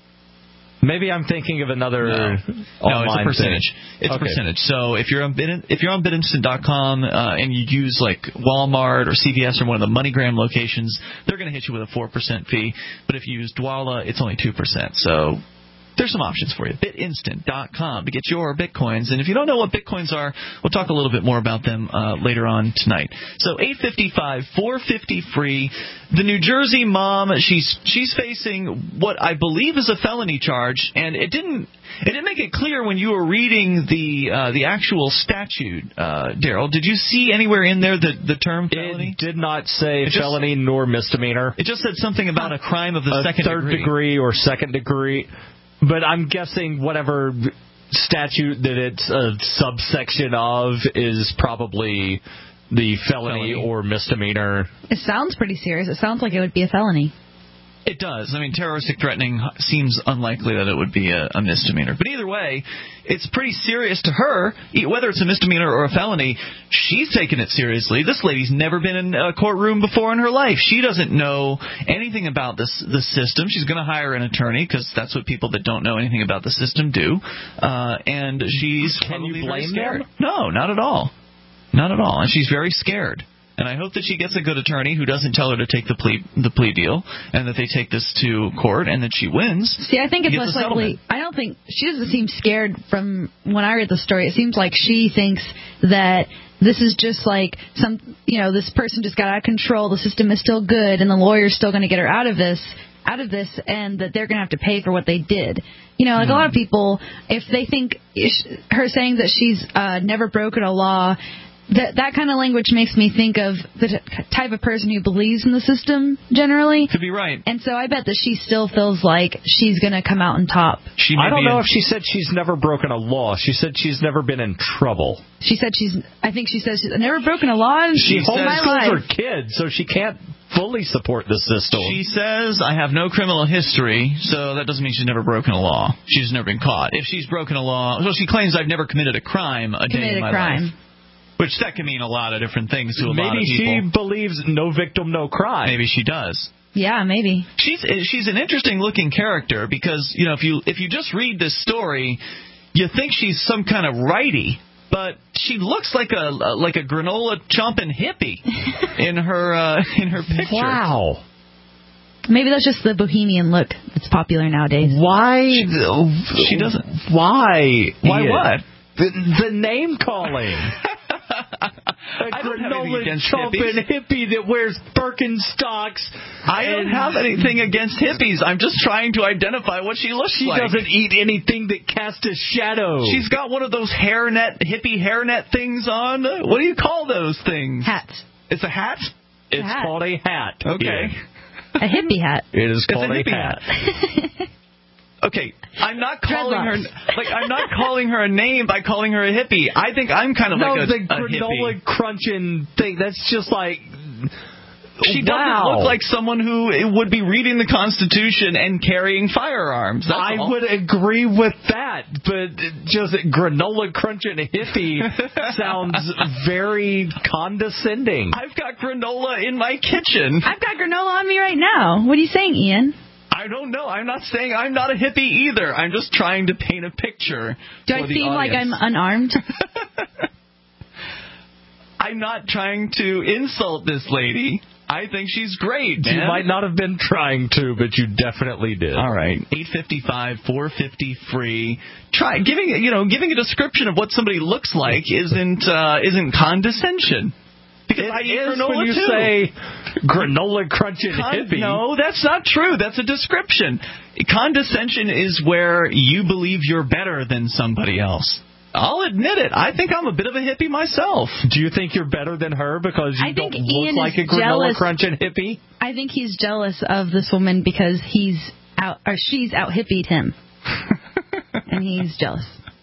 Speaker 4: Maybe I'm thinking of another
Speaker 1: no.
Speaker 4: online
Speaker 1: No, it's a percentage.
Speaker 4: Thing.
Speaker 1: It's
Speaker 4: okay.
Speaker 1: a percentage. So if you're on Bit, if you're on bit instant dot com uh, and you use like Walmart or C V S or one of the MoneyGram locations, they're going to hit you with a four percent fee. But if you use Dwolla, it's only two percent. So there's some options for you. bit instant dot com to get your Bitcoins. And if you don't know what Bitcoins are, we'll talk a little bit more about them uh, later on tonight. So eight fifty-five, four fifty free. The New Jersey mom, she's she's facing what I believe is a felony charge, and it didn't it didn't make it clear when you were reading the uh, the actual statute, uh, Daryl. Did you see anywhere in there the the term felony?
Speaker 4: It did not say
Speaker 1: it
Speaker 4: felony
Speaker 1: just,
Speaker 4: nor misdemeanor.
Speaker 1: It just said something about a crime of the
Speaker 4: a
Speaker 1: second
Speaker 4: third
Speaker 1: degree.
Speaker 4: degree or second degree. But I'm guessing whatever statute that it's a subsection of is probably the felony, felony or misdemeanor.
Speaker 2: It sounds pretty serious. It sounds like it would be a felony.
Speaker 1: It does. I mean, terroristic threatening seems unlikely that it would be a, a misdemeanor. But either way, it's pretty serious to her. Whether it's a misdemeanor or a felony, she's taking it seriously. This lady's never been in a courtroom before in her life. She doesn't know anything about this the system. She's going to hire an attorney because that's what people that don't know anything about the system do. Uh, and she's
Speaker 4: Can you blame
Speaker 1: scared.
Speaker 4: them?
Speaker 1: No, not at all. Not at all. And she's very scared. And I hope that she gets a good attorney who doesn't tell her to take the plea the plea deal, and that they take this to court, and that she wins.
Speaker 2: See, I think it's less likely. I don't think she doesn't seem scared from when I read the story. It seems like she thinks that this is just like some, you know, this person just got out of control. The system is still good, and the lawyer's still going to get her out of this. out of this, and that they're going to have to pay for what they did. You know, like mm. a lot of people, if they think her saying that she's uh, never broken a law, that that kind of language makes me think of the t- type of person who believes in the system, generally.
Speaker 1: Could be right.
Speaker 2: And so I bet that she still feels like she's going to come out on top.
Speaker 1: She
Speaker 4: I don't know
Speaker 1: in-
Speaker 4: if she said she's never broken a law. She said she's never been in trouble.
Speaker 2: She said she's, I think she says she's never broken a law in
Speaker 4: she
Speaker 2: all my life.
Speaker 4: She homeschools her kids, so she can't fully support the system.
Speaker 1: She says, I have no criminal history, so that doesn't mean she's never broken a law. She's never been caught. If she's broken a law, well, she claims I've never committed a crime a
Speaker 2: committed
Speaker 1: day in my
Speaker 2: a crime.
Speaker 1: life. Which that can mean a lot of different things to a
Speaker 4: maybe
Speaker 1: lot of people.
Speaker 4: Maybe she believes no victim, no crime.
Speaker 1: Maybe she does.
Speaker 2: Yeah, maybe.
Speaker 1: She's she's an interesting looking character because, you know, if you if you just read this story, you think she's some kind of righty, but she looks like a like a granola chomping hippie in her uh, in her picture.
Speaker 4: Wow.
Speaker 2: Maybe that's just the bohemian look that's popular nowadays.
Speaker 4: Why?
Speaker 1: She, she doesn't.
Speaker 4: Why?
Speaker 1: Why
Speaker 4: Ian?
Speaker 1: what?
Speaker 4: The, the name calling. A granola chomping hippie that wears Birkenstocks.
Speaker 1: I don't have anything against hippies. I'm just trying to identify what she looks
Speaker 4: she
Speaker 1: like.
Speaker 4: She doesn't eat anything that casts a shadow.
Speaker 1: She's got one of those hairnet, hippie hairnet things on. What do you call those things?
Speaker 2: Hats.
Speaker 1: It's a hat?
Speaker 4: It's
Speaker 2: hat.
Speaker 4: called a hat.
Speaker 1: Okay.
Speaker 2: Yeah. A hippie hat.
Speaker 4: It is called
Speaker 1: it's a,
Speaker 4: a
Speaker 1: hat.
Speaker 4: hat.
Speaker 1: Okay, I'm not calling her like I'm not calling her a name by calling her a hippie. I think I'm kind of
Speaker 4: no,
Speaker 1: like a,
Speaker 4: the
Speaker 1: a
Speaker 4: granola
Speaker 1: hippie.
Speaker 4: crunching thing. That's just like
Speaker 1: she
Speaker 4: wow.
Speaker 1: doesn't look like someone who would be reading the Constitution and carrying firearms. That's
Speaker 4: I
Speaker 1: all.
Speaker 4: would agree with that, but just granola crunching hippie sounds very condescending.
Speaker 1: I've got granola in my kitchen.
Speaker 2: I've got granola on me right now. What are you saying, Ian?
Speaker 1: I don't know. I'm not saying I'm not a hippie either. I'm just trying to paint a picture.
Speaker 2: Do
Speaker 1: for
Speaker 2: I
Speaker 1: the
Speaker 2: seem like
Speaker 1: audience.
Speaker 2: I'm unarmed?
Speaker 1: I'm not trying to insult this lady. I think she's great, man.
Speaker 4: You might not have been trying to, but you definitely did.
Speaker 1: All right, eight fifty-five, four fifty free. Try giving you know giving a description of what somebody looks like isn't uh, isn't condescension. Because
Speaker 4: it
Speaker 1: I eat
Speaker 4: is
Speaker 1: granola
Speaker 4: when you
Speaker 1: too.
Speaker 4: say granola crunching
Speaker 1: Con-
Speaker 4: hippie.
Speaker 1: No, that's not true. That's a description. Condescension is where you believe you're better than somebody else. I'll admit it. I think I'm a bit of a hippie myself.
Speaker 4: Do you think you're better than her because you
Speaker 2: I
Speaker 4: don't
Speaker 2: think
Speaker 4: look
Speaker 2: Ian
Speaker 4: like a
Speaker 2: is
Speaker 4: granola
Speaker 2: jealous.
Speaker 4: crunching hippie?
Speaker 2: I think he's jealous of this woman because he's out or she's out hippied him, and he's jealous.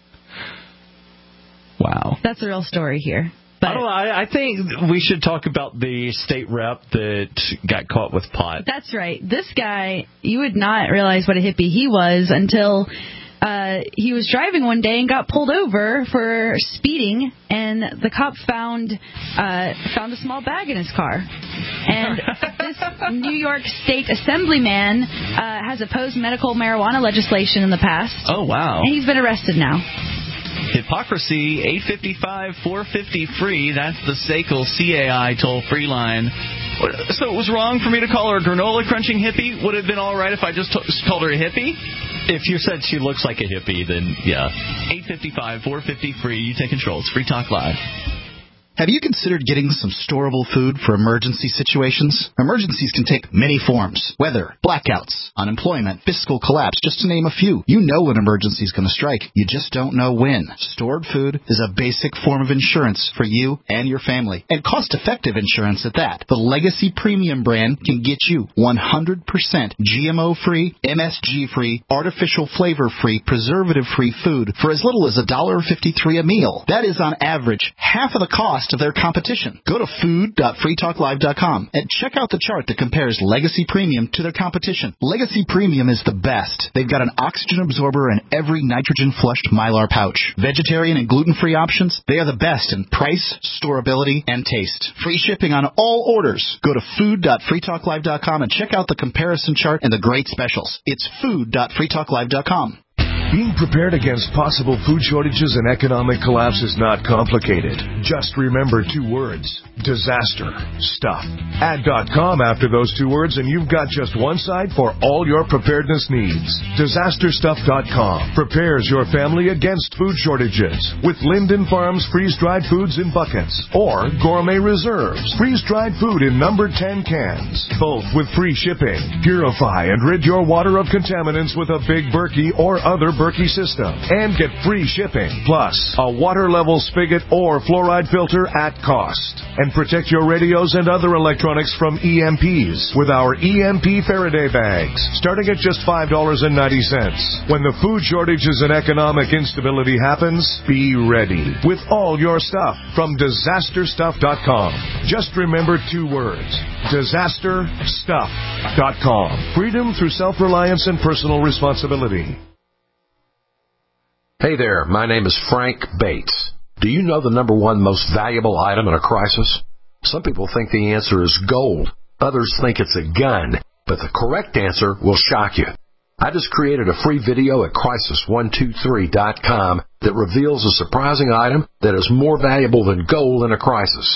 Speaker 1: Wow,
Speaker 2: that's the real story here. But
Speaker 4: I don't know. I, I think we should talk about the state rep that got caught with pot.
Speaker 2: That's right. This guy, you would not realize what a hippie he was until uh, he was driving one day and got pulled over for speeding, and the cop found uh, found a small bag in his car. And this New York State Assemblyman uh, has opposed medical marijuana legislation in the past.
Speaker 1: Oh, wow.
Speaker 2: And he's been arrested now.
Speaker 1: Hypocrisy, eight five five, four five zero, free. That's the S A C L C A I toll-free line. So it was wrong for me to call her a granola-crunching hippie? Would it have been all right if I just t- called her a hippie?
Speaker 4: If you said she looks like a hippie, then yeah.
Speaker 1: eight five five, four five zero, free. You take control. It's Free Talk Live.
Speaker 9: Have you considered getting some storable food for emergency situations? Emergencies can take many forms. Weather, blackouts, unemployment, fiscal collapse, just to name a few. You know when an emergency is going to strike. You just don't know when. Stored food is a basic form of insurance for you and your family. And cost-effective insurance at that. The Legacy Premium brand can get you one hundred percent G M O-free, M S G-free, artificial flavor-free, preservative-free food for as little as one dollar fifty-three a meal. That is on average half of the cost of their competition. Go to food dot free talk live dot com and check out the chart that compares Legacy Premium to their competition. Legacy Premium is the best. They've got an oxygen absorber in every nitrogen-flushed Mylar pouch. Vegetarian and gluten-free options, they are the best in price, storability, and taste. Free shipping on all orders. Go to food dot free talk live dot com and check out the comparison chart and the great specials. It's food dot free talk live dot com.
Speaker 14: Being prepared against possible food shortages and economic collapse is not complicated. Just remember two words: disaster stuff. Add .com after those two words and you've got just one site for all your preparedness needs. disaster stuff dot com prepares your family against food shortages with Linden Farms freeze-dried foods in buckets or Gourmet Reserves freeze-dried food in number ten cans, both with free shipping. Purify and rid your water of contaminants with a Big Berkey or other Berkey system and get free shipping, plus a water level spigot or fluoride filter at cost. And protect your radios and other electronics from E M Ps with our E M P Faraday bags, starting at just five dollars and ninety cents. When the food shortages and economic instability happens, be ready with all your stuff from disaster stuff dot com. Just remember two words: disaster stuff dot com. Freedom through self-reliance and personal responsibility.
Speaker 16: Hey there, my name is Frank Bates. Do you know the number one most valuable item in a crisis? Some people think the answer is gold. Others think it's a gun. But the correct answer will shock you. I just created a free video at crisis one two three dot com that reveals a surprising item that is more valuable than gold in a crisis.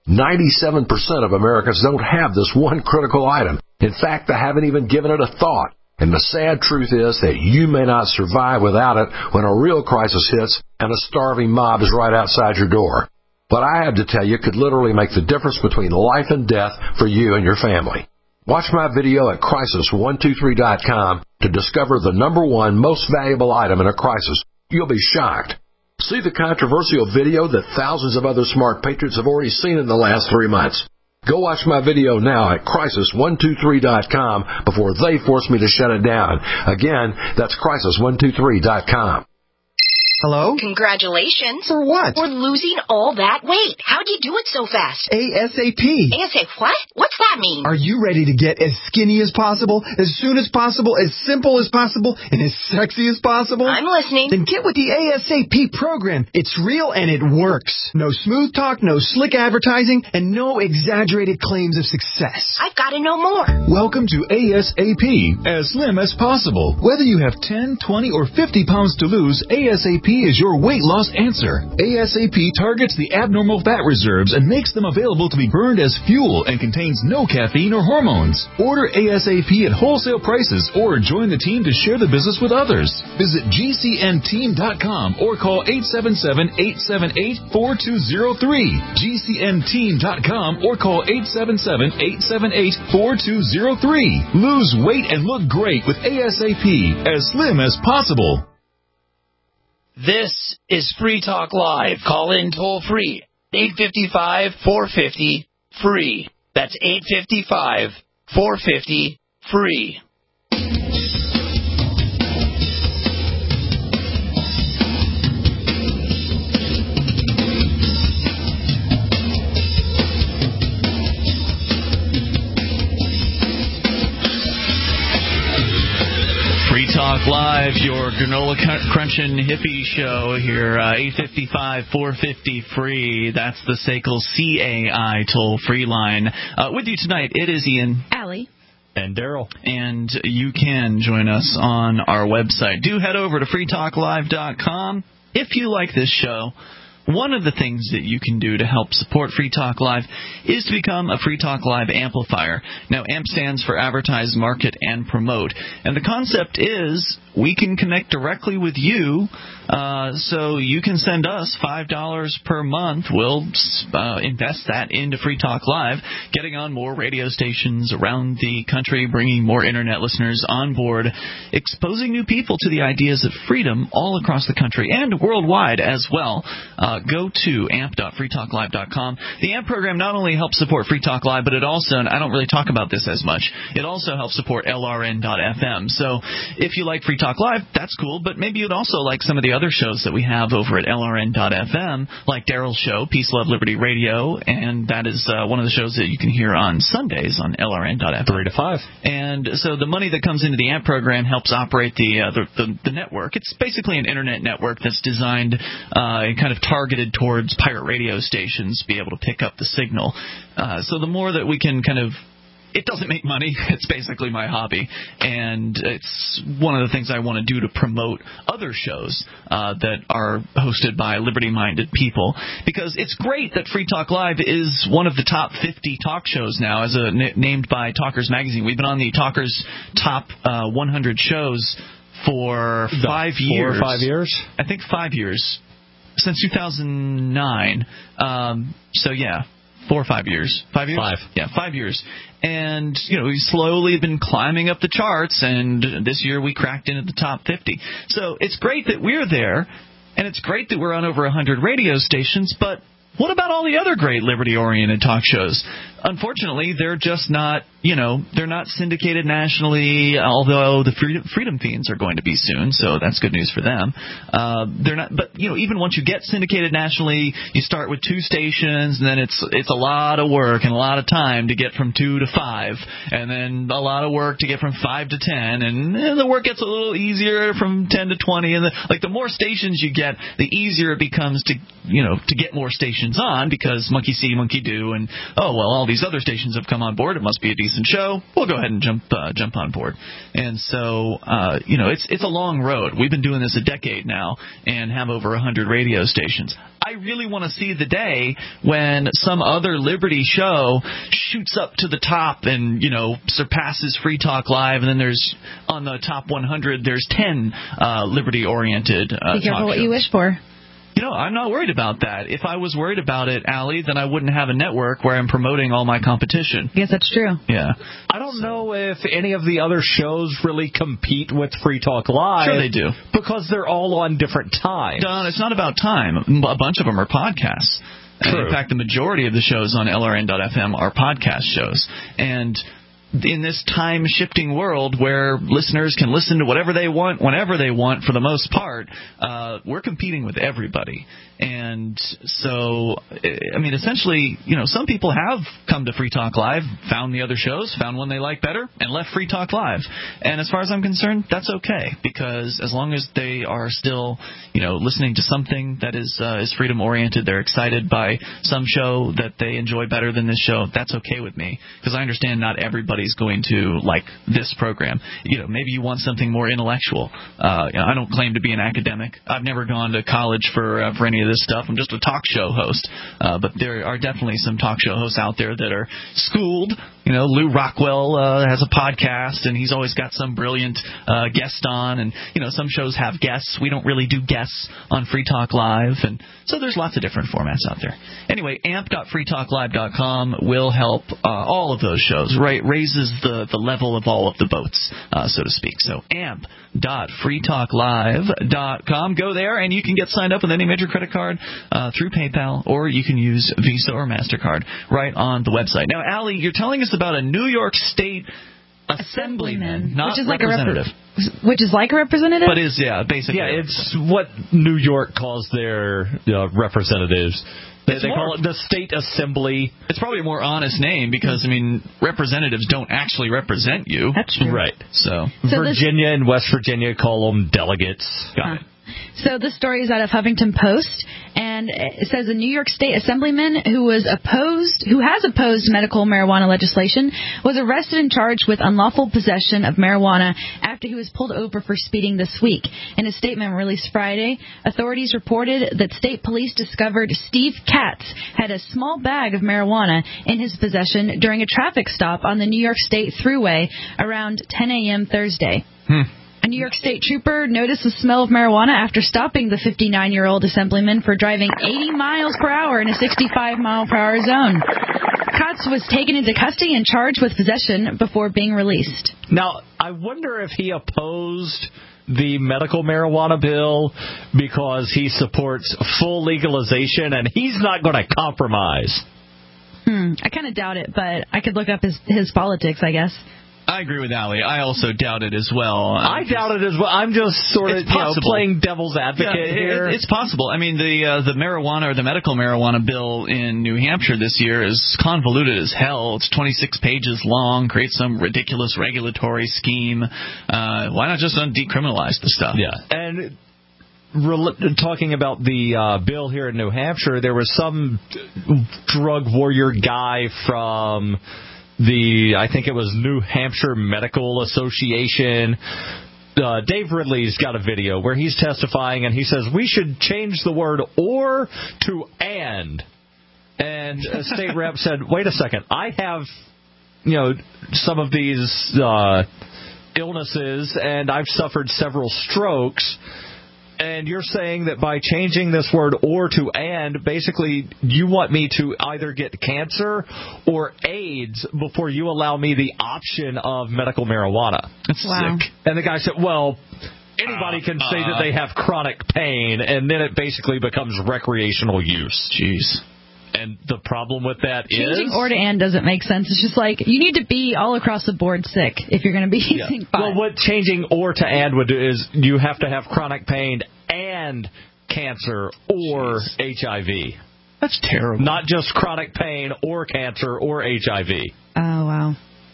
Speaker 16: ninety-seven percent of Americans don't have this one critical item. In fact, they haven't even given it a thought. And the sad truth is that you may not survive without it when a real crisis hits and a starving mob is right outside your door. What I have to tell you could literally make the difference between life and death for you and your family. Watch my video at crisis one two three dot com to discover the number one most valuable item in a crisis. You'll be shocked. See the controversial video that thousands of other smart patriots have already seen in the last three months. Go watch my video now at crisis one two three dot com before they force me to shut it down. Again, that's crisis one two three dot com.
Speaker 17: Hello?
Speaker 18: Congratulations.
Speaker 17: For what?
Speaker 18: For losing all that weight. How'd you do it so fast?
Speaker 17: ASAP.
Speaker 18: ASAP what? What's that mean?
Speaker 17: Are you ready to get as skinny as possible, as soon as possible, as simple as possible, and as sexy as possible?
Speaker 18: I'm listening.
Speaker 17: Then get with the ASAP program. It's real and it works. No smooth talk, no slick advertising, and no exaggerated claims of success.
Speaker 18: I've got to know more.
Speaker 14: Welcome to ASAP, as slim as possible. Whether you have ten, twenty, or fifty pounds to lose, ASAP is your weight loss answer. ASAP targets the abnormal fat reserves and makes them available to be burned as fuel and contains no caffeine or hormones. Order ASAP at wholesale prices or join the team to share the business with others. Visit G C N team dot com or call eight seven seven, eight seven eight, four two zero three. G C N team dot com or call eight seven seven, eight seven eight, four two zero three. Lose weight and look great with ASAP, as slim as possible.
Speaker 13: This is Free Talk Live. Call in toll free. eight five five, four five zero, free. That's eight five five, four five zero, free.
Speaker 1: Free Talk Live, your granola crunching hippie show here, uh, eight five five, four five zero, free. That's the S A C L C A I toll-free line. Uh, with you tonight, it is Ian.
Speaker 2: Allie.
Speaker 4: And Daryl.
Speaker 1: And you can join us on our website. Do head over to free talk live dot com. If you like this show, one of the things that you can do to help support Free Talk Live is to become a Free Talk Live amplifier. Now, A M P stands for Advertise, Market, and Promote. And the concept is we can connect directly with you, uh, so you can send us five dollars per month. We'll uh, invest that into Free Talk Live, getting on more radio stations around the country, bringing more Internet listeners on board, exposing new people to the ideas of freedom all across the country and worldwide as well. Uh, go to amp dot free talk live dot com. The A M P program not only helps support Free Talk Live, but it also, and I don't really talk about this as much, it also helps support L R N dot F M. So if you like Free Talk Live, that's cool, but maybe you'd also like some of the other shows that we have over at L R N dot F M, like Daryl's show, Peace, Love, Liberty Radio, and that is uh, one of the shows that you can hear on Sundays on L R N dot F M.
Speaker 4: Three to five.
Speaker 1: And so the money that comes into the A M P program helps operate the, uh, the, the, the network. It's basically an Internet network that's designed uh, kind of targeted towards pirate radio stations to be able to pick up the signal. Uh, so the more that we can kind of, it doesn't make money. It's basically my hobby, and it's one of the things I want to do to promote other shows uh, that are hosted by liberty-minded people, because it's great that Free Talk Live is one of the top fifty talk shows now, as a, n- named by Talkers Magazine. We've been on the Talkers top uh, one hundred shows for five
Speaker 4: Four
Speaker 1: years.
Speaker 4: Four or five years?
Speaker 1: I think five years. Since two thousand nine. Um, so, yeah, four or five years. Five years?
Speaker 4: Five.
Speaker 1: Yeah, five years. And, you know, we've slowly been climbing up the charts, and this year we cracked into the top fifty. So it's great that we're there, and it's great that we're on over one hundred radio stations, but what about all the other great liberty-oriented talk shows? Unfortunately, they're just not, you know, they're not syndicated nationally, although the Freedom, Freedom Fiends are going to be soon, so that's good news for them. Uh, they're not, but, you know, even once you get syndicated nationally, you start with two stations, and then it's it's a lot of work and a lot of time to get from two to five, and then a lot of work to get from five to ten, and, and the work gets a little easier from ten to twenty, and the, like the more stations you get, the easier it becomes to, you know, to get more stations on, because monkey see, monkey do, and, oh, well, I'll all these other stations have come on board. It must be a decent show. We'll go ahead and jump uh, jump on board. And so, uh, you know, it's it's a long road. We've been doing this a decade now and have over one hundred radio stations. I really want to see the day when some other Liberty show shoots up to the top and, you know, surpasses Free Talk Live, and then there's, on the top one hundred, there's ten uh, Liberty-oriented uh,
Speaker 2: Be careful
Speaker 1: talk
Speaker 2: what
Speaker 1: shows.
Speaker 2: you wish for.
Speaker 1: You know, I'm not worried about that. If I was worried about it, Allie, then I wouldn't have a network where I'm promoting all my competition.
Speaker 2: I guess that's true.
Speaker 1: Yeah.
Speaker 4: I don't know if any of the other shows really compete with Free Talk Live.
Speaker 1: Sure they do.
Speaker 4: Because they're all on different times.
Speaker 1: Don, it's not about time. A bunch of them are podcasts.
Speaker 4: True.
Speaker 1: In fact, the majority of the shows on L R N dot F M are podcast shows. And in this time-shifting world where listeners can listen to whatever they want, whenever they want, for the most part, uh, we're competing with everybody. And so, I mean, essentially, you know, some people have come to Free Talk Live, found the other shows, found one they like better, and left Free Talk Live. And as far as I'm concerned, that's okay, because as long as they are still, you know, listening to something that is uh, is freedom-oriented, they're excited by some show that they enjoy better than this show, that's okay with me, because I understand not everybody's going to like this program. You know, maybe you want something more intellectual. Uh, you know, I don't claim to be an academic. I've never gone to college for uh, for any of this stuff. I'm just a talk show host. Uh, but there are definitely some talk show hosts out there that are schooled. You know, Lou Rockwell uh, has a podcast, and he's always got some brilliant uh, guest on. And, you know, some shows have guests. We don't really do guests on Free Talk Live. And so there's lots of different formats out there. Anyway, amp dot free talk live dot com will help uh, all of those shows, right? Raises the, the level of all of the boats, uh, so to speak. So amp dot free talk live dot com. Go there, and you can get signed up with any major credit card uh, through PayPal, or you can use Visa or MasterCard right on the website. Now, Allie, you're telling us about a New York State assemblyman, not
Speaker 2: which is like
Speaker 1: representative.
Speaker 2: A rep- which is like a representative?
Speaker 1: But is, yeah, basically.
Speaker 4: Yeah, it's what New York calls their uh, representatives. They, they call it the State Assembly.
Speaker 1: It's probably a more honest name because, I mean, representatives don't actually represent you.
Speaker 2: That's true.
Speaker 1: Right. So,
Speaker 2: so
Speaker 4: Virginia and West Virginia call them delegates.
Speaker 1: Got
Speaker 2: huh.
Speaker 1: it.
Speaker 2: So this story is out of Huffington Post, and it says a New York State assemblyman who was opposed, who has opposed medical marijuana legislation, was arrested and charged with unlawful possession of marijuana after he was pulled over for speeding this week. In a statement released Friday, authorities reported that state police discovered Steve Katz had a small bag of marijuana in his possession during a traffic stop on the New York State Thruway around ten a.m. Thursday.
Speaker 1: Hmm.
Speaker 2: A New York State trooper noticed the smell of marijuana after stopping the fifty-nine-year-old assemblyman for driving eighty miles per hour in a sixty-five mile per hour zone. Katz was taken into custody and charged with possession before being released.
Speaker 4: Now, I wonder if he opposed the medical marijuana bill because he supports full legalization and he's not going to compromise.
Speaker 2: Hmm, I kind of doubt it, but I could look up his, his politics, I guess.
Speaker 1: I agree with Allie. I also doubt it as well.
Speaker 4: I doubt it as well. I'm just sort of you know, playing devil's advocate
Speaker 1: yeah,
Speaker 4: here.
Speaker 1: It, it's possible. I mean, the uh, the marijuana or the medical marijuana bill in New Hampshire this year is convoluted as hell. It's twenty-six pages long, creates some ridiculous regulatory scheme. Uh, why not just decriminalize the stuff?
Speaker 4: Yeah. And talking about the uh, bill here in New Hampshire, there was some drug warrior guy from the, I think it was New Hampshire Medical Association. Uh, Dave Ridley's got a video where he's testifying, and he says, we should change the word or to and. And a state rep said, wait a second, I have, you know, some of these uh, illnesses, and I've suffered several strokes. And you're saying that by changing this word or to and, basically you want me to either get cancer or AIDS before you allow me the option of medical marijuana.
Speaker 1: That's
Speaker 2: wow.
Speaker 1: sick.
Speaker 4: And the guy said, well, anybody can say uh, that they have chronic pain, and then it basically becomes recreational use.
Speaker 1: Jeez.
Speaker 4: And the problem with that
Speaker 2: Changing
Speaker 4: is...
Speaker 2: Changing or to and doesn't make sense. It's just like, you need to be all across the board sick if you're going to be
Speaker 4: yeah.
Speaker 2: using five.
Speaker 4: Well, what changing or to and would do is you have to have chronic pain and cancer or Jeez. H I V.
Speaker 1: That's terrible.
Speaker 4: Not just chronic pain or cancer or H I V.
Speaker 2: Oh, wow.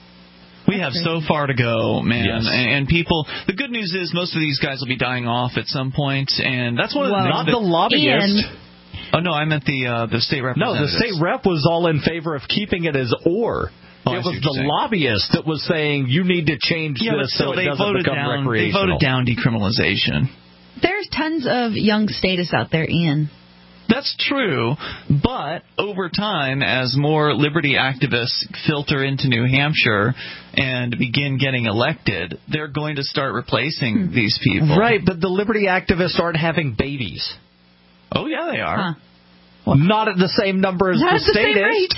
Speaker 1: We have so far to go, man.
Speaker 4: Yes.
Speaker 1: And people, the good news is most of these guys will be dying off at some point, and that's one of the
Speaker 2: well,
Speaker 1: things
Speaker 4: not
Speaker 1: that,
Speaker 4: the lobbyists.
Speaker 2: Ian,
Speaker 1: Oh, no, I meant the uh, the state
Speaker 4: No, the
Speaker 1: representatives.
Speaker 4: state rep was all in favor of keeping it as or.
Speaker 1: Oh,
Speaker 4: it was the lobbyist that was saying you need to change
Speaker 1: yeah,
Speaker 4: this
Speaker 1: so
Speaker 4: so it
Speaker 1: they
Speaker 4: doesn't
Speaker 1: voted
Speaker 4: become
Speaker 1: down,
Speaker 4: recreational.
Speaker 1: They voted down decriminalization.
Speaker 2: There's tons of young statists out there, Ian.
Speaker 1: That's true, but over time, as more liberty activists filter into New Hampshire and begin getting elected, they're going to start replacing hmm. these people.
Speaker 4: Right, but the liberty activists aren't having babies.
Speaker 1: Oh, yeah, they are.
Speaker 2: Huh.
Speaker 4: Well, not at the same number as
Speaker 2: not
Speaker 4: the
Speaker 2: statists.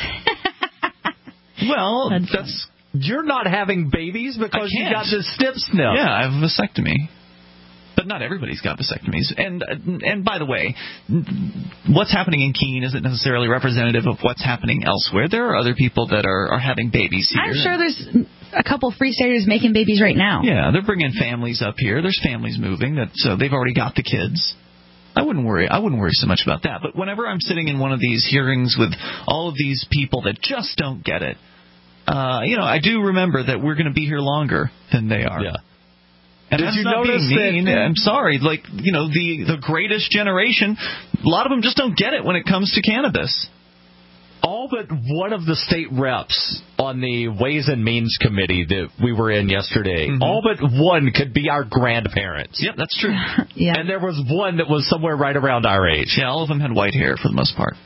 Speaker 1: Well, that's, that's
Speaker 4: you're not having babies because you got this snip snip.
Speaker 1: Yeah, I have a vasectomy. But not everybody's got vasectomies. And and by the way, what's happening in Keene isn't necessarily representative of what's happening elsewhere. There are other people that are, are having babies here.
Speaker 2: I'm sure there's a couple free staters making babies right now.
Speaker 1: Yeah, they're bringing families up here. There's families moving, that so they've already got the kids. I wouldn't worry. I wouldn't worry so much about that. But whenever I'm sitting in one of these hearings with all of these people that just don't get it, uh, you know, I do remember that we're going to be here longer than they are.
Speaker 4: Yeah.
Speaker 1: And
Speaker 4: Did
Speaker 1: that's
Speaker 4: you
Speaker 1: not
Speaker 4: notice
Speaker 1: being mean.
Speaker 4: that?
Speaker 1: I'm sorry. Like, you know, the, the greatest generation, a lot of them just don't get it when it comes to cannabis.
Speaker 4: All but one of the state reps on the Ways and Means Committee that we were in yesterday, mm-hmm. all but one could be our grandparents.
Speaker 1: Yep, that's true.
Speaker 2: Yeah.
Speaker 4: And there was one that was somewhere right around our age.
Speaker 1: Yeah, all of them had white hair for the most part.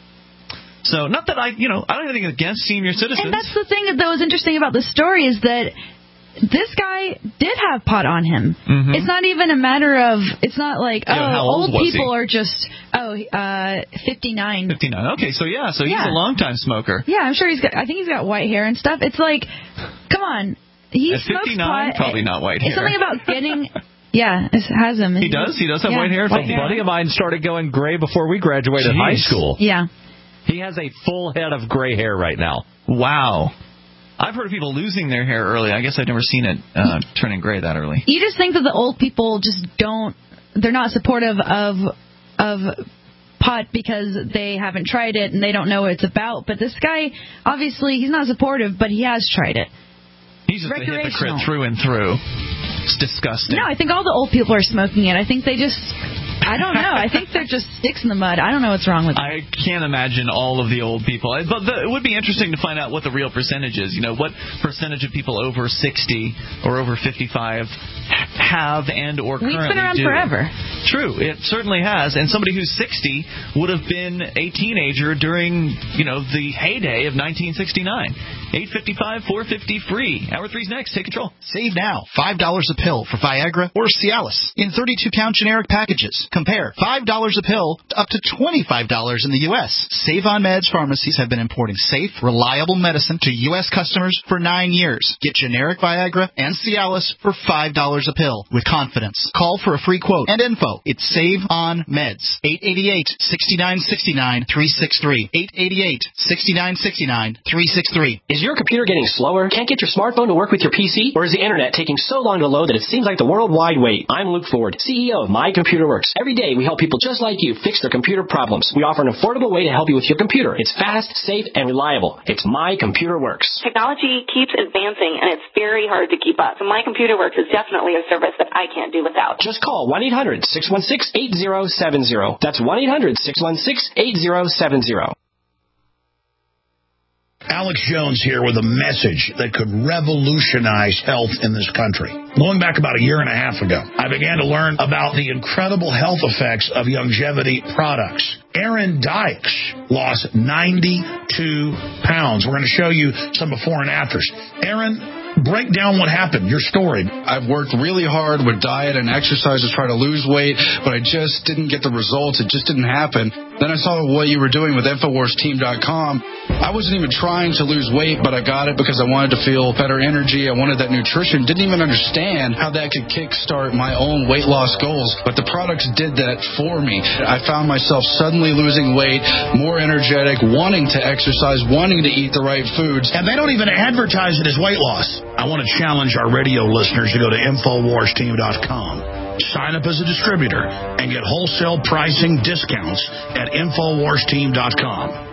Speaker 1: So, not that I, you know, I don't have anything against senior citizens.
Speaker 2: And that's the thing that was interesting about the story is that this guy did have pot on him. Mm-hmm. It's not even a matter of, it's not like, oh,
Speaker 1: yeah,
Speaker 2: old,
Speaker 1: old
Speaker 2: people
Speaker 1: he?
Speaker 2: are just, oh, uh, fifty-nine.
Speaker 1: fifty-nine. Okay, so yeah, so he's
Speaker 2: yeah.
Speaker 1: a long-time smoker.
Speaker 2: Yeah, I'm sure he's got, I think he's got white hair and stuff. It's like, come on. He
Speaker 1: At
Speaker 2: smokes
Speaker 1: fifty-nine,
Speaker 2: pot.
Speaker 1: probably not white hair.
Speaker 2: It's something about getting, yeah, it has him.
Speaker 1: He does? He does have
Speaker 2: yeah,
Speaker 1: white hair?
Speaker 2: White
Speaker 4: A buddy of mine started going gray before we graduated
Speaker 1: Jeez.
Speaker 4: high school.
Speaker 2: Yeah.
Speaker 4: He has a full head of gray hair right now.
Speaker 1: Wow. I've heard of people losing their hair early. I guess I've never seen it uh, turning gray that early.
Speaker 2: You just think that the old people just don't, they're not supportive of of pot because they haven't tried it and they don't know what it's about. But this guy, obviously, he's not supportive, but he has tried it.
Speaker 1: He's just a hypocrite through and through. It's disgusting.
Speaker 2: No, I think all the old people are smoking it. I think they just... I don't know. I think they're just sticks in the mud. I don't know what's wrong with them.
Speaker 1: I can't imagine all of the old people. But the, it would be interesting to find out what the real percentage is. You know, what percentage of people over sixty or over fifty-five have and or currently do.
Speaker 2: We've been around
Speaker 1: do.
Speaker 2: forever.
Speaker 1: True. It certainly has. And somebody who's sixty would have been a teenager during, you know, the heyday of nineteen sixty-nine. eight fifty-five, four fifty free. Hour three's next. Take control.
Speaker 9: Save now. five dollars a pill for Viagra or Cialis in thirty-two pound generic packages. Compare five dollars a pill to up to twenty-five dollars in the U S Save on Meds pharmacies have been importing safe, reliable medicine to U S customers for nine years. Get generic Viagra and Cialis for five dollars a pill with confidence. Call for a free quote and info. It's Save on Meds. eight eight eight, six nine six nine, three six three. eight eight eight, six nine six nine, three six three.
Speaker 5: Is your computer getting slower? Can't get your smartphone to work with your P C? Or is the internet taking so long to load that it seems like the worldwide wait? I'm Luke Ford, C E O of My Computer Works. Every day we help people just like you fix their computer problems. We offer an affordable way to help you with your computer. It's fast, safe, and reliable. It's My Computer Works.
Speaker 19: Technology keeps advancing, and it's very hard to keep up. So My Computer Works is definitely a service that I can't do without.
Speaker 5: Just call one eight hundred, six one six, eight zero seven zero. That's one eight hundred, six one six, eight zero seven zero.
Speaker 13: Alex Jones here with a message that could revolutionize health in this country. Going back about a year and a half ago, I began to learn about the incredible health effects of longevity products. Aaron Dykes lost ninety-two pounds. We're going to show you some before and afters. Aaron, break down what happened, your story.
Speaker 20: I've worked really hard with diet and exercise to try to lose weight, but I just didn't get the results. It just didn't happen. Then I saw what you were doing with Infowars Team dot com. I wasn't even trying to lose weight, but I got it because I wanted to feel better energy. I wanted that nutrition. Didn't even understand how that could kickstart my own weight loss goals, but the products did that for me. I found myself suddenly losing weight, more energetic, wanting to exercise, wanting to eat the right foods.
Speaker 13: And they don't even advertise it as weight loss. I want to challenge our radio listeners to go to Infowars Team dot com. Sign up as a distributor and get wholesale pricing discounts at Infowars Team dot com.